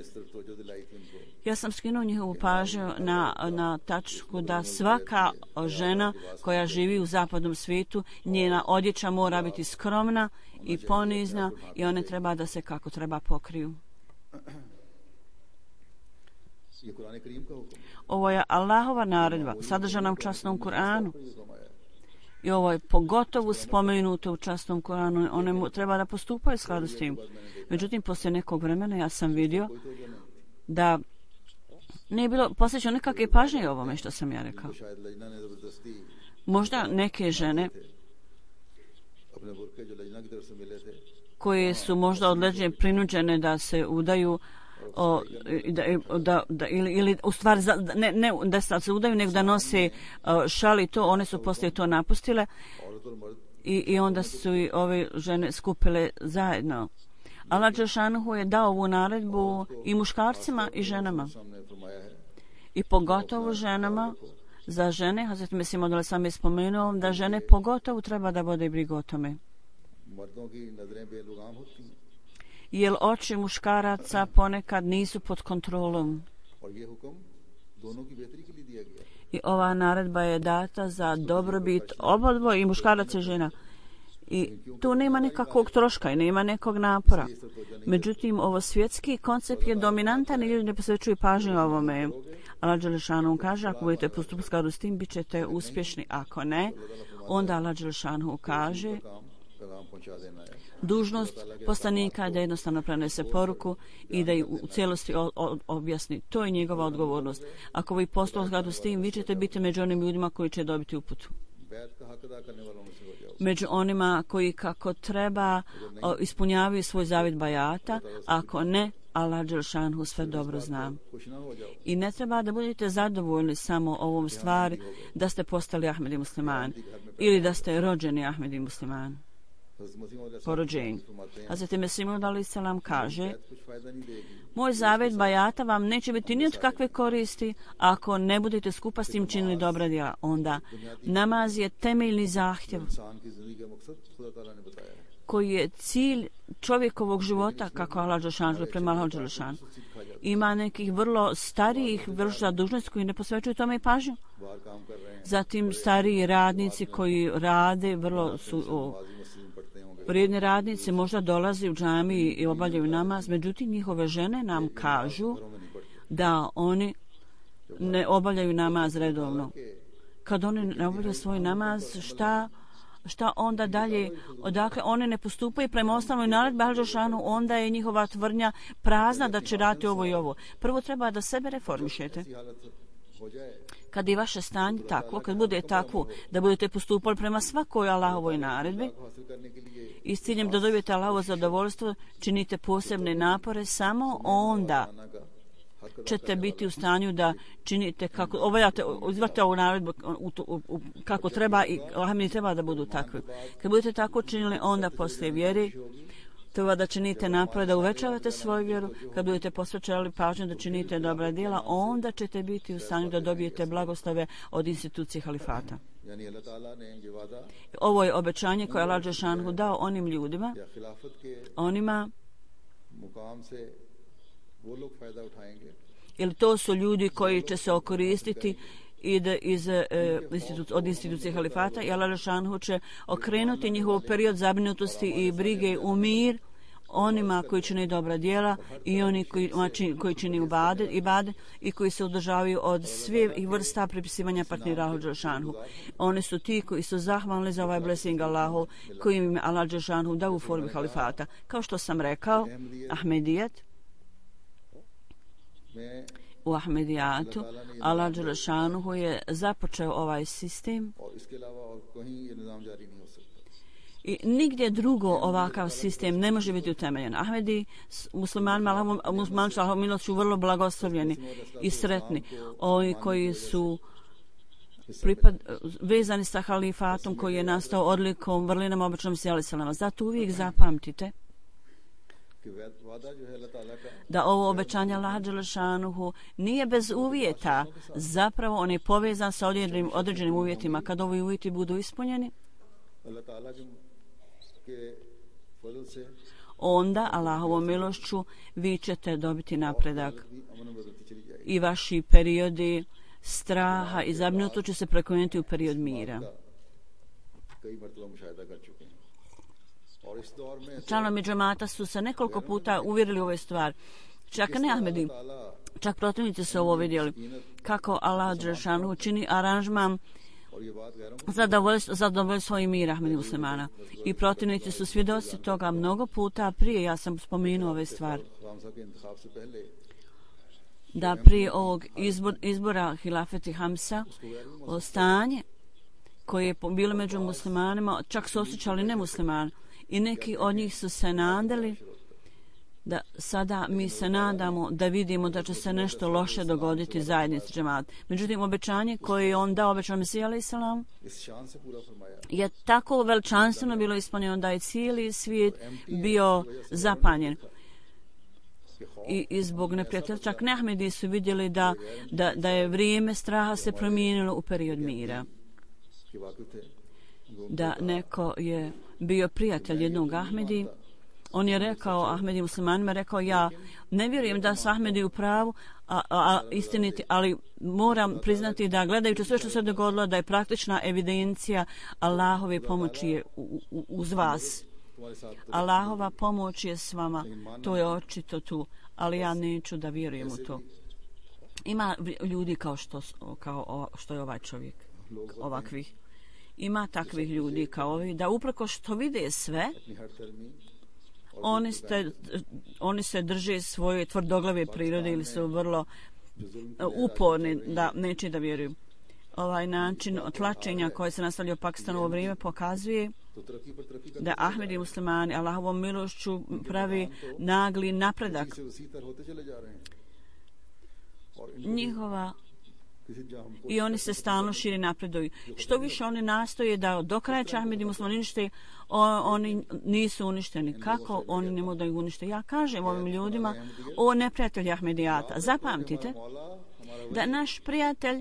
Ja sam skinuo njihovu pažnju na, na tačku da svaka žena koja živi u zapadnom svijetu, njena odjeća mora biti skromna i ponizna i one treba da se kako treba pokriju. Ovo je Allahova naredba, sadržana u časnom Kur'anu. I ovo je pogotovo spomenuto u časnom Kur'anu. One treba da postupaju u skladu s tim. Međutim, poslije nekog vremena ja sam vidio da nije bilo posvećeno nekakve pažnje ovome što sam ja rekao. Možda neke žene koje su možda odleđene prinuđene da se udaju o, da, da, da, ili, ili u stvari za, ne, ne da se udaju nego da nose o, šali to, one su poslije to napustile i, i onda su i ove žene skupile zajedno. Allah Đelšanuhu je dao ovu naredbu i muškarcima i ženama. I pogotovo ženama. Za žene, Hazret Mesih Maud sam je spomenuo da žene pogotovo treba da vode brigu o tome. Jer oči muškaraca ponekad nisu pod kontrolom. I ova naredba je data za dobrobit obodvoje i muškaraca i žena. I tu nema nekakvog troška i nema nekog napora. Međutim, ovo svjetski koncept je dominantan i ljudi ne posvećuju pažnju ovome. Allah Đelešanu kaže, ako budete postupiti u skladu s tim, bit ćete uspješni. Ako ne, onda Allah Đelešanu kaže, dužnost poslanika je da jednostavno prenese poruku i da u cijelosti objasni. To je njegova odgovornost. Ako vi postupite u skladu s tim, vi ćete biti među onim ljudima koji će dobiti uputu. Među onima koji kako treba o, ispunjavaju svoj zavjet bajata, ako ne, Allah Đelšanhu sve dobro zna. I ne treba da budete zadovoljni samo ovom stvari da ste postali Ahmedi musliman ili da ste rođeni Ahmedi musliman. Po rođenju. Hazreti Mesih Maud alejhi selam kaže, moj zavjet bajata vam neće biti ni od kakve koristi ako ne budete skupa s tim činili dobra djela. Onda namaz je temeljni zahtjev koji je cilj čovjekovog života, kako Allah Đelešanu, prema Allah Đelešanu. Ima nekih vrlo starijih vrša dužnosti koji ne posvećuju tome i pažnju. Zatim stariji radnici koji rade, vrlo su o, vrijedni radnici, možda dolaze u džamiju i obavljaju namaz, međutim njihove žene nam kažu da oni ne obavljaju namaz redovno. Kad oni ne obavljaju svoj namaz, šta šta onda dalje, odakle one ne postupaju prema osnovnoj naredbi Al Đelešanu, onda je njihova tvrdnja prazna da će raditi ovo i ovo. Prvo treba da sebe reformišete. Kad je vaše stanje takvo, kad bude takvo da budete postupali prema svakoj Allahovoj naredbi i s ciljem da dobijete Allahovo zadovoljstvo, činite posebne napore, samo onda ćete biti u stanju da činite kako obavljate, izvrte ovu naredbu u, u, u, kako treba i Ahmedi treba da budu takvi. Kad budete tako činili, onda poslije vjeri treba da činite napore da uvećavate svoju vjeru. Kad budete posvećali pažnju da činite dobra djela, onda ćete biti u stanju da dobijete blagoslove od institucije halifata. Ovo je obećanje koje Allah Đelešanu dao onim ljudima, onima ili to su ljudi koji će se okoristiti i da iz, e, institu, od institucije halifata i Allah Đelešanu će okrenuti njihov period zabrinutosti i brige u mir onima koji čine dobra djela i oni koji, koji čini ibade, ibade i koji se održavaju od svih vrsta pripisivanja partnera Allahu Đelešanu. Oni su ti koji su zahvalni za ovaj blessing Allahu koji im Allah Đelešanu dao u formi halifata. Kao što sam rekao, Ahmedijet u Ahmedijatu. Allah dželešanuhu je započeo ovaj sistem i nigdje drugo ovakav sistem ne može biti utemeljen. Ahmedi muslimanima, muslimanima Allahovom milošću vrlo blagoslovljeni i sretni. Oni koji su pripad, vezani sa halifatom koji je nastao odlikom vrlinama običnom sjelisalama. Zato uvijek zapamtite da ovo obećanje Allaha dželešanuhu nije bez uvjeta. Zapravo on je povezan sa određenim, određenim uvjetima. Kad ovi uvjeti budu ispunjeni, onda Allahovom milošću vi ćete dobiti napredak i vaši periodi straha i zabrinutosti će se preokrenuti u period mira. Članovi džemata su se nekoliko puta uvjerili u ove stvari. Čak ne Ahmedi, čak protivnici su ovo vidjeli. Kako Allah dželešanu čini aranžman zadovoljstvo i mira Ahmedi muslimana. I protivnici su svjedoci toga mnogo puta prije. Ja sam spomenuo ove stvari. Da prije ovog izbor, izbora hilafeti Hamsa o stanje koje je bilo među muslimanima, čak su osjećali nemuslimani. I neki od njih su se nadali da sada mi se nadamo da vidimo da će se nešto loše dogoditi zajednici džemata. Međutim, obećanje koje je on dao, obećao Mesija alejhi selam, je tako veličanstveno bilo ispunjeno da je cijeli svijet bio zapanjen. I, i zbog neprijatelja, čak ne Ahmedi su vidjeli da, da, da je vrijeme straha se promijenilo u period mira. Da neko je bio prijatelj jednog Ahmedi, on je rekao Ahmedi muslimanima, rekao ja ne vjerujem da su Ahmedi u pravu, a, a, a istiniti, ali moram priznati da gledajući sve što se dogodilo, da je praktična evidencija Allahove pomoći je u, u, uz vas. Allahova pomoć je s vama, to je očito tu, ali ja neću da vjerujem u to. Ima ljudi kao što, kao što je ovaj čovjek, ovakvih. Ima takvih ljudi kao ovi, da upreko što vide sve, oni, ste, oni se drže svoje tvrdoglave prirode ili su vrlo uporni da neće da vjeruju. Ovaj način tlačenja koje se nastavlja u Pakistanu u vrijeme pokazuje da Ahmedi muslimani Allahovom milošću pravi nagli napredak. Njihova i oni se stalno širi napreduju. Što više oni nastoje da do kraja će Ahmedi muslimani unište, oni nisu uništeni. Kako oni ne mogu da ih unište? Ja kažem ovim ljudima, o neprijatelji Ahmedijata, zapamtite da naš prijatelj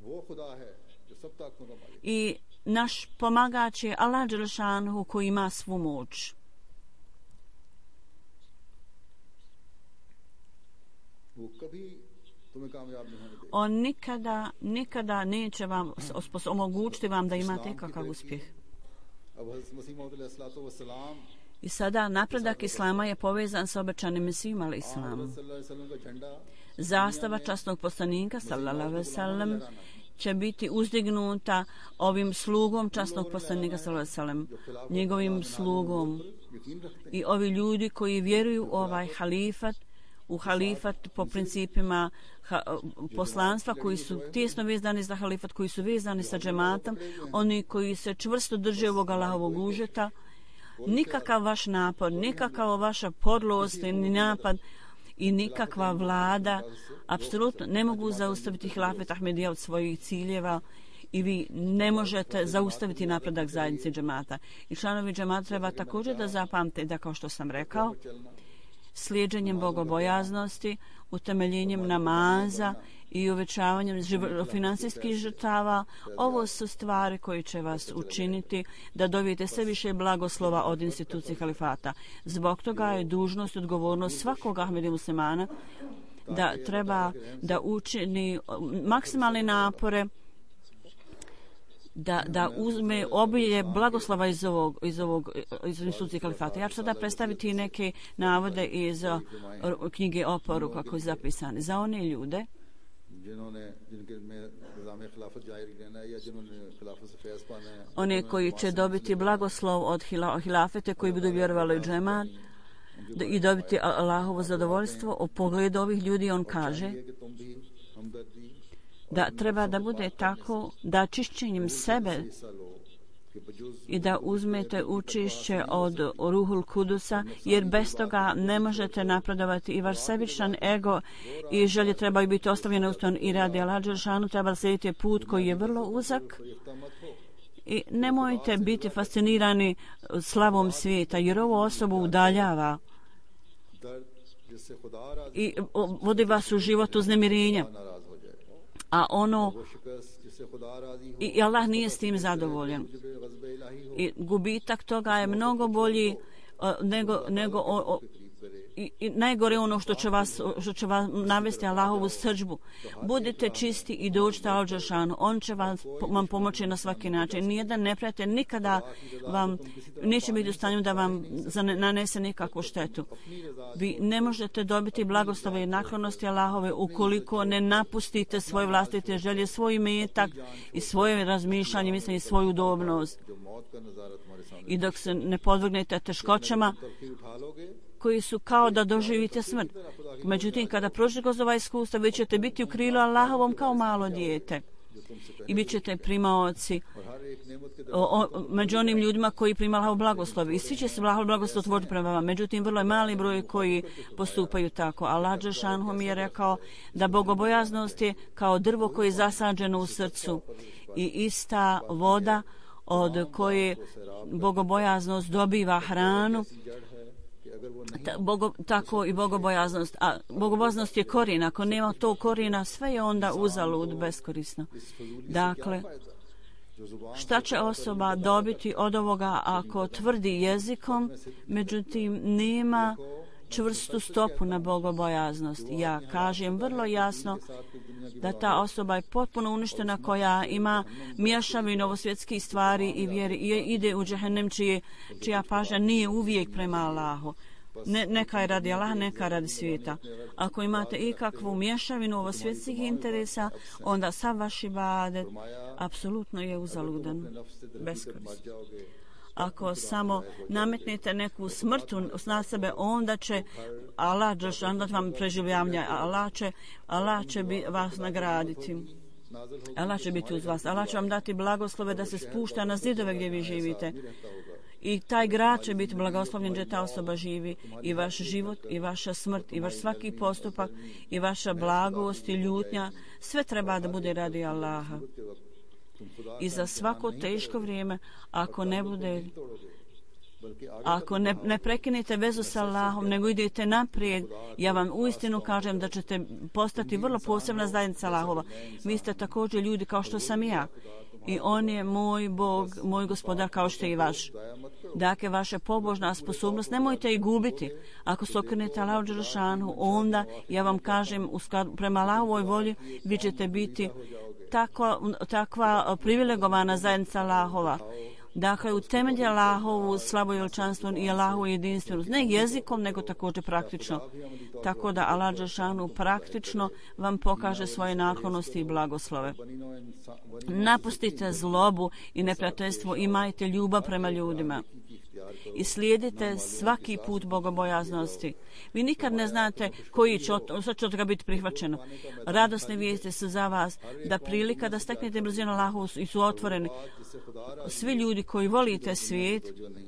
i naš pomagač je Allah dželešanuhu koji ima svu moć. On nikada, nikada neće vam omogućiti vam da imate kakav uspjeh. I sada napredak Islama je povezan sa obećanim Mesijom alejhi selam. Zastava časnog poslanika sallallahu alejhi ve sellem će biti uzdignuta ovim slugom časnog poslanika sallallahu alejhi ve sellem, njegovim slugom. I ovi ljudi koji vjeruju u ovaj halifat, u halifat po principima ha, poslanstva koji su tijesno vezani za halifat, koji su vezani sa džematom, oni koji se čvrsto drže ovog Allahovog užeta, nikakav vaš napad, nikakva vaša podlost ni napad i nikakva vlada apsolutno ne mogu zaustaviti hilafet Ahmedija od svojih ciljeva i vi ne možete zaustaviti napredak zajednice džemata. I članovi džemata treba također da zapamte da, kao što sam rekao, slijedženjem bogobojaznosti, utemeljenjem namaza i uvećavanjem finansijskih žrtava, ovo su stvari koje će vas učiniti da dobijete sve više blagoslova od institucije halifata. Zbog toga je dužnost i odgovornost svakog Ahmedi muslimana da treba da učini maksimalne napore da, da uzme obilje blagoslova iz ovog, iz ovog iz institucije kalifata. Ja ću sada predstaviti neke navode iz uh, knjige Oporuka koji je zapisani. Za one ljude one koji će dobiti blagoslov od hilafete, koji budu vjerovali u džemat, i dobiti Allahovo zadovoljstvo. U pogledu ovih ljudi on kaže da treba da bude tako da čišćenjem sebe i da uzmete učešće od Ruhul Kudusa, jer bez toga ne možete napredovati i vaš sebičan ego i želje trebaju biti ostavljene ustan i radi Allah dželešanu. Treba slijediti put koji je vrlo uzak i nemojte biti fascinirani slavom svijeta, jer ovo osobu udaljava i vodi vas u život uznemirenja, a ono i Allah nije s tim zadovoljan. I gubitak toga je mnogo bolji uh, nego, nego o, o, i, i najgore ono što će vas, što će vas navesti Allahovu srdžbu. Budite čisti i dođite Al Dželešanu. On će vas, vam pomoći na svaki način. Nijedan neprijatelj nikada vam neće biti u stanju da vam nanese nikakvu štetu. Vi ne možete dobiti blagoslove i naklonosti Allahove ukoliko ne napustite svoje vlastite želje, svoj imetak i svoje razmišljanje, mislim i svoju udobnost. I dok se ne podvrgnete teškoćama koji su kao da doživite smrt. Međutim, kada prođete kroz ova iskustva, vi ćete biti u krilu Allahovom kao malo dijete. I bit ćete primaoci o, o, među onim ljudima koji prima Allahov blagoslov. I svi će se Allahov blagoslov otvoriti prema vama. Međutim, vrlo je mali broj koji postupaju tako. Allah dželešanu mi je rekao da bogobojaznost je kao drvo koje je zasađeno u srcu i ista voda od koje bogobojaznost dobiva hranu. Ta, bogo, tako i bogobojaznost. A bogobojaznost je korijen. Ako nema tog korijena, sve je onda uzalud, beskorisno. Dakle, šta će osoba dobiti od ovoga ako tvrdi jezikom, međutim nema čvrstu stopu na bogobojaznost? Ja kažem vrlo jasno da ta osoba je potpuno uništena koja ima miješavinu novosvjetskih stvari i vjeri i ide u džehennem čije, čija pažnja nije uvijek prema Allahu. Ne, neka je radi Allaha, neka je radi svijeta. Ako imate ikakvu miješavinu ovosvjetskih interesa, onda sav vaš ibadet apsolutno je uzaludan, beskoristan. Ako samo nametnete neku smrtu na sebe, onda će Allah dželešanu dati vam preživljavanje. Allah će, Allah će bi vas nagraditi. Allah će biti uz vas. Allah će vam dati blagoslove da se spušta na zidove gdje vi živite. I taj grad će biti blagoslovljen gdje ta osoba živi. I vaš život, i vaša smrt, i vaš svaki postupak, i vaša blagost i ljutnja, sve treba da bude radi Allaha. I za svako teško vrijeme, ako ne bude, ako ne, ne prekinete vezu sa Allahom, nego idete naprijed, ja vam uistinu kažem da ćete postati vrlo posebna zajednica Allahova. Vi ste također ljudi kao što sam ja. I on je moj Bog, moj gospodar kao što je i vaš. Dakle, vaša pobožna sposobnost, nemojte ih gubiti. Ako se okrenete Allahu dželešanu, onda, ja vam kažem, u skladu, prema Allahovoj volji, vi ćete biti takva, takva privilegovana zajednica Allahova. Dakle, u temelji Allahovu slavu i veličanstvo i Allahovu jedinstvenost. Ne jezikom, nego također praktično. Tako da Allah dželešanu praktično vam pokaže svoje naklonosti i blagoslove. Napustite zlobu i neprijateljstvo, imajte ljubav prema ljudima. I slijedite svaki put bogobojaznosti. Vi nikad ne znate koji će od, će od toga biti prihvaćeno. Radosne vijesti su za vas da prilika da steknete blizinu Allahu i su otvoreni. Svi ljudi koji volite svijet,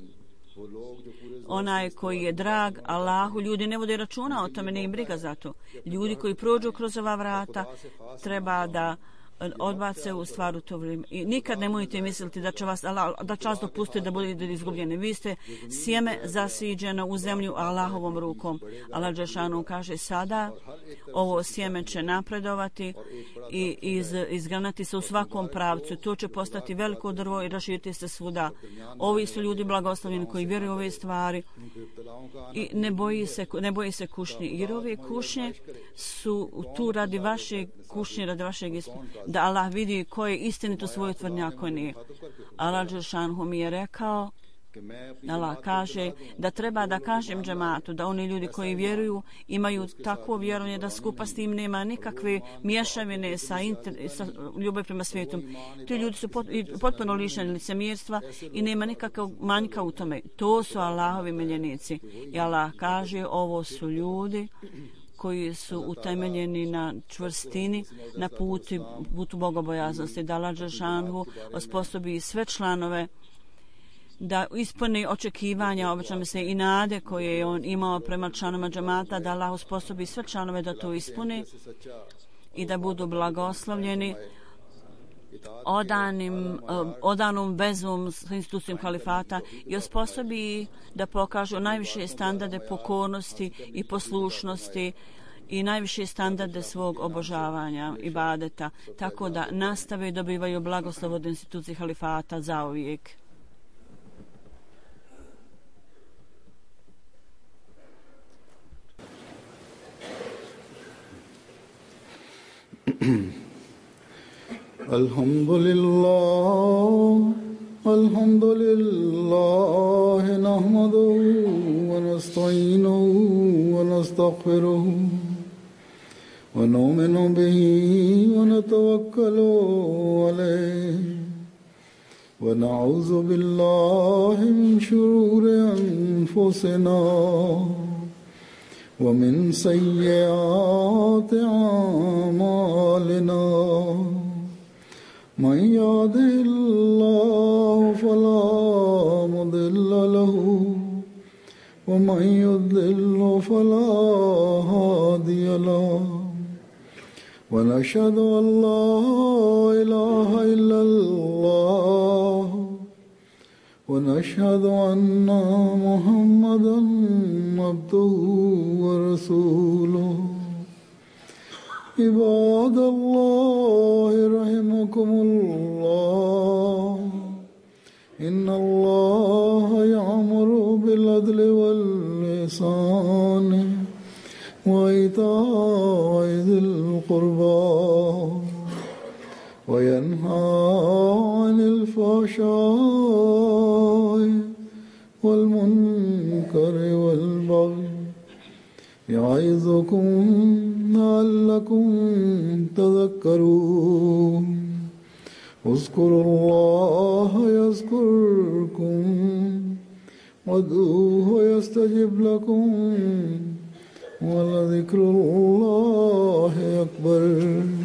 onaj koji je drag Allahu, ljudi ne vode računa o tome, ne im briga za to. Ljudi koji prođu kroz ova vrata treba da odbace u stvaru to vrijeme. I nikad nemojte misliti da će vas, da će vas dopustiti da budete izgubljeni. Vi ste sjeme zasiđeno u zemlju Allahovom rukom. Allah dželešanu kaže sada ovo sjeme će napredovati i iz, izgranati se u svakom pravcu. To će postati veliko drvo i raširiti se svuda. Ovi su ljudi blagoslovljeni koji vjeruju u ove stvari i ne boji se, ne boji se kušnje. Jer ove kušnje su tu radi vaše kušnje, radi vašeg ispita. Da Allah vidi ko je istinito svoju tvrdnju, a ko nije. Allah dželešanu mi je rekao Allah kaže da treba da kažem džematu da oni ljudi koji vjeruju imaju takvo vjerovanje da skupa s tim nema nikakve miješavine sa, inter, sa ljubav prema svijetu. Ti ljudi su pot, potpuno lišeni licemjerstva i nema nikakvog manjka u tome. To su Allahovi miljenici. I Allah kaže ovo su ljudi koji su utemeljeni na čvrstini, na putu, putu bogobojaznosti. Da Allah dželešanu osposobi sve članove da ispuni očekivanja, obično se i nade koje je on imao prema članovima džemata, da Allah usposobi sve članove da to ispuni i da budu blagoslovljeni odanim, odanom vezom s institucijom halifata i osposobi da pokažu najviše standarde pokornosti i poslušnosti i najviše standarde svog obožavanja i ibadeta, tako da nastave i dobivaju blagoslov od institucije halifata zauvijek. Alhamdulillah, alhamdulillah, nahmaduhu wa nasta'inuhu wa nastaghfiruhu wa nu'minu bihi wa natawakkalu alayhi wa na'udhu billahi min shururi anfusina ومن سيئات أعمالنا من يهده الله فلا مضل له ومن يضلل فلا هادي له ونشهد أن لا إله إلا الله ونشهد أن محمدا عبده ورسوله عباد الله رحمكم الله إن الله يأمر بالعدل والإحسان وإيتاء ذي القربى وينهى عن الفحشاء والمنكر والبغي يعظكم لعلكم تذكرون اذكروا الله يذكركم وادعوه يستجب لكم ولذكر الله أكبر